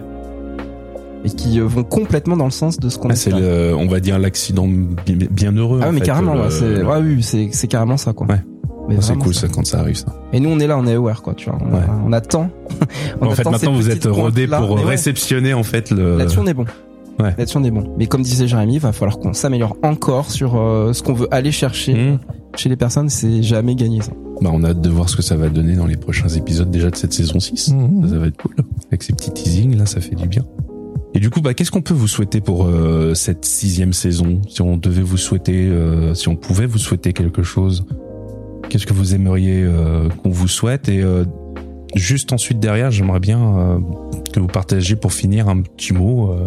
Et qui vont complètement dans le sens de ce qu'on ah, c'est le, on va dire l'accident bien heureux. Ah en mais fait, carrément, le... ouais, c'est, ouais, oui, c'est, c'est carrément ça, quoi. Ouais. Mais c'est cool ça. ça quand ça arrive ça. Et nous on est là, on est aware, quoi, tu vois. On, ouais. a, on attend. on en fait maintenant vous êtes rodés pour ouais. réceptionner en fait le. Là-dessus on est bon. Ouais. Là-dessus on est bon. Mais comme disait Jérémy, il va falloir qu'on s'améliore encore sur euh, ce qu'on veut aller chercher mmh. chez les personnes. C'est jamais gagné ça. Bah on a hâte de voir ce que ça va donner dans les prochains épisodes déjà de cette saison six. Mmh. Ça va être cool. Avec ces petits teasings là, ça fait du bien. Et du coup, bah, qu'est-ce qu'on peut vous souhaiter pour euh, cette sixième saison? Si on devait vous souhaiter, euh, si on pouvait vous souhaiter quelque chose, qu'est-ce que vous aimeriez euh, qu'on vous souhaite? Et euh, juste ensuite derrière, j'aimerais bien euh, que vous partagiez pour finir un petit mot euh,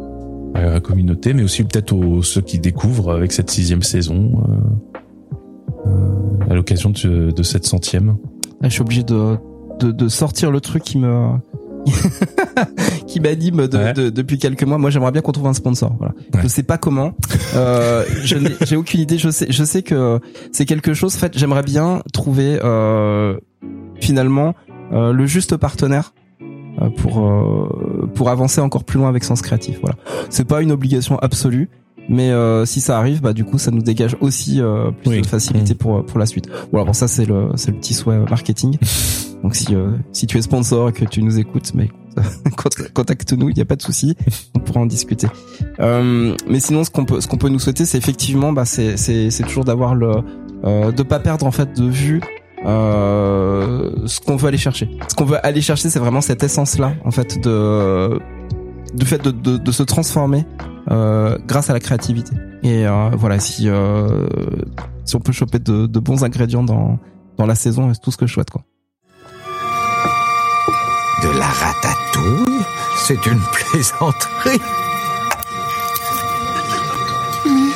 à la communauté, mais aussi peut-être aux ceux qui découvrent avec cette sixième saison euh, euh, à l'occasion de, de cette centième. Je suis obligé de, de, de sortir le truc qui me qui m'anime de, ouais. de, depuis quelques mois. Moi, j'aimerais bien qu'on trouve un sponsor. Voilà. Ouais. Je sais pas comment. Euh, je n'ai, j'ai aucune idée. Je sais, je sais que c'est quelque chose. En fait, j'aimerais bien trouver euh, finalement euh, le juste partenaire euh, pour euh, pour avancer encore plus loin avec Sens Créatif. Voilà. C'est pas une obligation absolue. Mais euh, si ça arrive, bah du coup, ça nous dégage aussi euh, plus oui. de facilité mmh. pour pour la suite. Voilà, bon ça c'est le c'est le petit souhait marketing. Donc si euh, si tu es sponsor et que tu nous écoutes, mais contacte-nous, il y a pas de souci, on pourra en discuter. Euh, mais sinon, ce qu'on peut ce qu'on peut nous souhaiter, c'est effectivement, bah c'est c'est c'est toujours d'avoir le euh, de pas perdre en fait de vue euh, ce qu'on veut aller chercher. Ce qu'on veut aller chercher, c'est vraiment cette essence là, en fait, de du fait de de, de se transformer. Euh, grâce à la créativité. Et euh, voilà, si euh, si on peut choper de, de bons ingrédients dans dans la saison, c'est tout ce que je souhaite, quoi. De la ratatouille, c'est une plaisanterie. Mmh.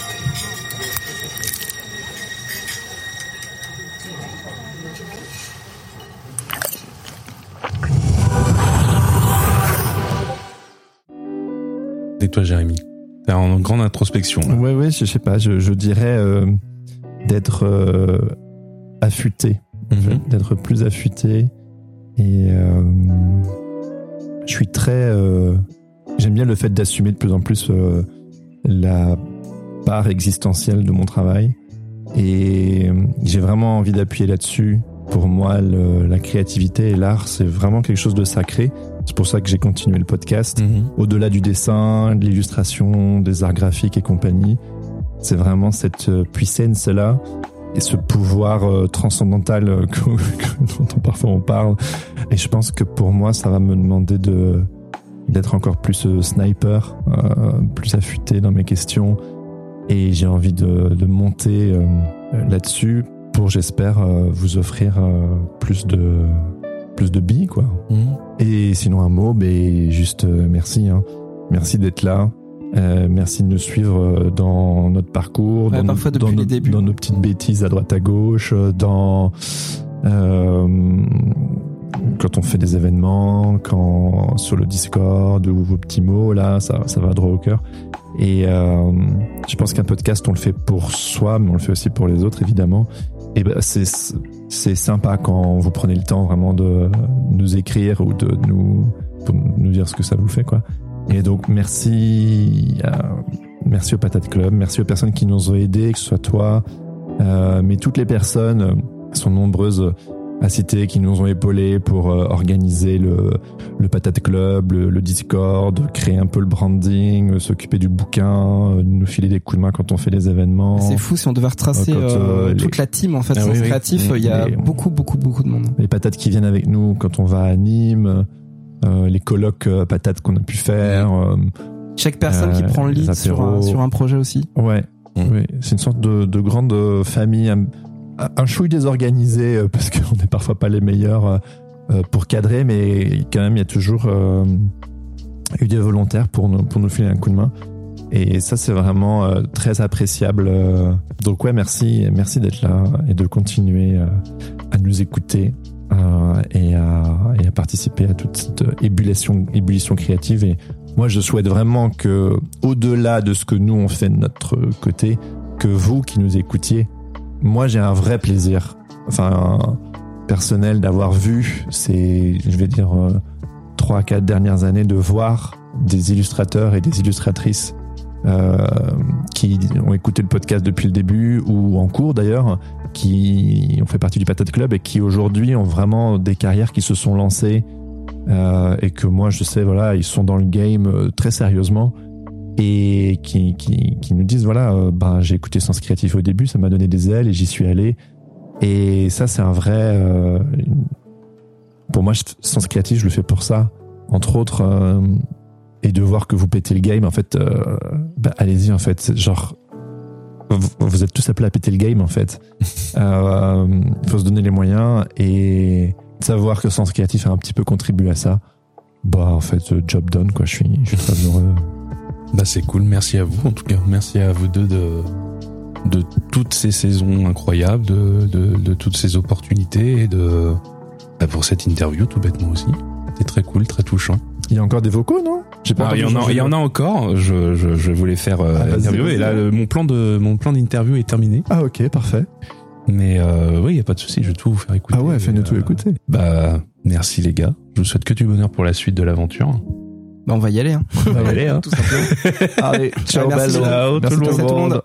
Et toi, Jérémy, t'es en grande introspection. Là. Ouais, ouais, je sais pas, je, je dirais euh, d'être euh, affûté, mm-hmm. en fait, d'être plus affûté. Et euh, je suis très, euh, j'aime bien le fait d'assumer de plus en plus euh, la part existentielle de mon travail. Et j'ai vraiment envie d'appuyer là-dessus. Pour moi, le, la créativité et l'art, c'est vraiment quelque chose de sacré. C'est pour ça que j'ai continué le podcast. Mmh. Au-delà du dessin, de l'illustration, des arts graphiques et compagnie, c'est vraiment cette puissance-là et ce pouvoir euh, transcendantal euh, que, que, dont parfois on parle. Et je pense que pour moi, ça va me demander de d'être encore plus euh, sniper, euh, plus affûté dans mes questions. Et j'ai envie de, de monter euh, là-dessus pour, j'espère, euh, vous offrir euh, plus de plus de billes, quoi. Mmh. Et sinon un mot, ben juste euh, merci, hein. Merci d'être là. Euh, merci de nous suivre dans notre parcours, ouais, dans, parfois nos, depuis dans, les nos, débuts. dans nos petites bêtises à droite à gauche, dans euh, quand on fait des événements, quand sur le Discord ou vos petits mots, là, ça, ça va droit au cœur. Et euh, je pense qu'un podcast, on le fait pour soi, mais on le fait aussi pour les autres, évidemment. Et ben, c'est c'est sympa quand vous prenez le temps vraiment de nous écrire ou de nous pour nous dire ce que ça vous fait, quoi. Et donc merci, euh, merci au Patate Club, merci aux personnes qui nous ont aidés, que ce soit toi, euh, mais toutes les personnes euh, sont nombreuses à citer, qui nous ont épaulés pour euh, organiser le, le Patate Club, le, le Discord, créer un peu le branding, euh, s'occuper du bouquin, euh, nous filer des coups de main quand on fait les événements. C'est fou si on devait retracer Quand, euh, euh, toute les... la team en fait, ah, Sens oui, oui. Créatif, il y a les... beaucoup beaucoup beaucoup de monde. Les patates qui viennent avec nous quand on va à Nîmes, euh, les colloques euh, patates qu'on a pu faire. Euh, Chaque personne euh, qui prend le lead sur un, sur un projet aussi. Ouais, mmh. oui, c'est une sorte de, de grande famille, un, un chouille désorganisé euh, parce qu'on n'est parfois pas les meilleurs euh, pour cadrer, mais quand même il y a toujours euh, eu des volontaires pour nous, pour nous filer un coup de main. Et ça c'est vraiment euh, très appréciable. Euh, donc ouais, merci, merci d'être là et de continuer euh, à nous écouter. Euh, et, à, et à participer à toute cette ébullition, ébullition créative. Et moi, je souhaite vraiment que, au-delà de ce que nous on fait de notre côté, que vous qui nous écoutiez, moi j'ai un vrai plaisir, enfin personnel, d'avoir vu ces, je vais dire, euh, trois, quatre dernières années, de voir des illustrateurs et des illustratrices euh, qui ont écouté le podcast depuis le début ou en cours d'ailleurs, qui ont fait partie du Patate Club et qui aujourd'hui ont vraiment des carrières qui se sont lancées euh, et que moi je sais, voilà, ils sont dans le game euh, très sérieusement et qui, qui, qui nous disent voilà, euh, ben, j'ai écouté Sens Créatif au début, ça m'a donné des ailes et j'y suis allé. Et ça c'est un vrai euh, pour moi, Sens Créatif, je le fais pour ça, entre autres, euh, et de voir que vous pétez le game, en fait, euh, bah, allez-y, en fait, genre vous êtes tous appelés à péter le game en fait. Il euh, faut se donner les moyens et savoir que Sens Créatif a un petit peu contribué à ça. Bah en fait, job done quoi. Je suis, je suis très heureux. Bah c'est cool. Merci à vous en tout cas. Merci à vous deux de de toutes ces saisons incroyables, de de, de toutes ces opportunités et de bah, pour cette interview tout bêtement aussi. C'était très cool, très touchant. Il y a encore des vocaux, non? J'ai pas. Ah, il y en a, il y en a encore. Je, je, je voulais faire euh, ah, interview et là, le, mon plan de, mon plan d'interview est terminé. Ah ok, parfait. Mais euh, oui, il y a pas de souci. Je vais tout vous faire écouter. Ah ouais, fais-nous euh, tout écouter. Bah, merci les gars. Je vous souhaite que du bonheur pour la suite de l'aventure. Bah, on va y aller. Hein. On va y aller, hein. Tout simplement. Allez, ciao, ouais, merci, ciao, merci tout, tout le monde.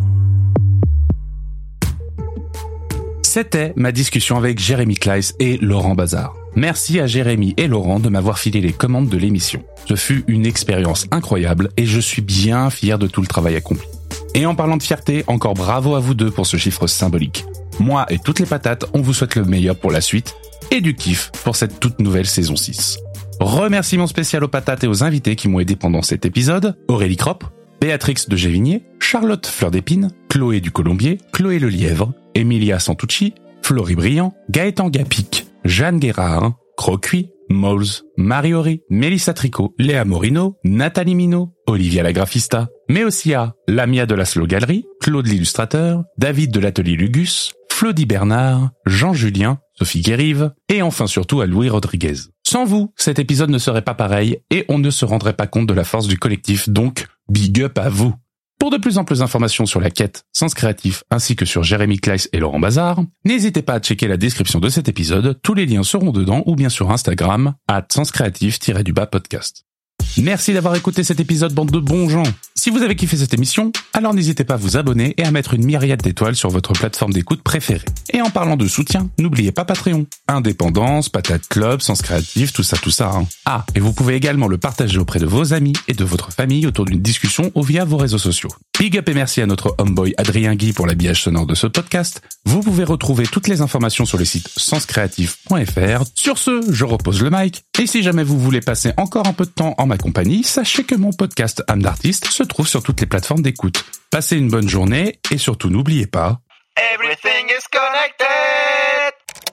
C'était ma discussion avec Jérémy Kleiss et Laurent Bazar. Merci à Jérémy et Laurent de m'avoir filé les commandes de l'émission. Ce fut une expérience incroyable et je suis bien fier de tout le travail accompli. Et en parlant de fierté, encore bravo à vous deux pour ce chiffre symbolique. Moi et toutes les patates, on vous souhaite le meilleur pour la suite et du kiff pour cette toute nouvelle saison six. Remerciements spécial aux patates et aux invités qui m'ont aidé pendant cet épisode. Aurélie Kropp, Béatrix de Gévigné, Charlotte Fleur d'Épine, Chloé du Colombier, Chloé Le Lièvre, Emilia Santucci, Florie Briand, Gaëtan Gapic, Jeanne Guérard, Crocuit, Moles, Marie-Aury, Mélissa Tricot, Léa Morino, Nathalie Minot, Olivia la graphista, mais aussi à Lamia de la Slow Galerie, Claude l'illustrateur, David de l'atelier Lugus, Flody Bernard, Jean Julien, Sophie Guérive, et enfin surtout à Louis Rodriguez. Sans vous, cet épisode ne serait pas pareil et on ne se rendrait pas compte de la force du collectif, donc big up à vous. Pour de plus amples informations sur la quête Sens Créatif ainsi que sur Jérémy Kleiss et Laurent Bazar, n'hésitez pas à checker la description de cet épisode, tous les liens seront dedans ou bien sur Instagram, arobase senscreatif-du-bas podcast. Merci d'avoir écouté cet épisode, bande de bons gens. Si vous avez kiffé cette émission, alors n'hésitez pas à vous abonner et à mettre une myriade d'étoiles sur votre plateforme d'écoute préférée. Et en parlant de soutien, n'oubliez pas Patreon. Indépendance, Patate Club, Sens Créatif, tout ça, tout ça. Hein. Ah, et vous pouvez également le partager auprès de vos amis et de votre famille autour d'une discussion ou via vos réseaux sociaux. Big up et merci à notre homeboy Adrien Guy pour l'habillage sonore de ce podcast. Vous pouvez retrouver toutes les informations sur le site sens créatif point f r. Sur ce, je repose le mic. Et si jamais vous voulez passer encore un peu de temps en ma compagnie, sachez que mon podcast Âme d'artiste se trouve sur toutes les plateformes d'écoute. Passez une bonne journée et surtout n'oubliez pas... Everything is connected!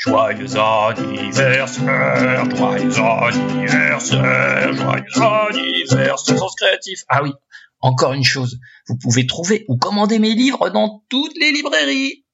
Joyeux anniversaire, joyeux anniversaire, joyeux anniversaire, Sens Créatif. Ah oui, encore une chose, vous pouvez trouver ou commander mes livres dans toutes les librairies.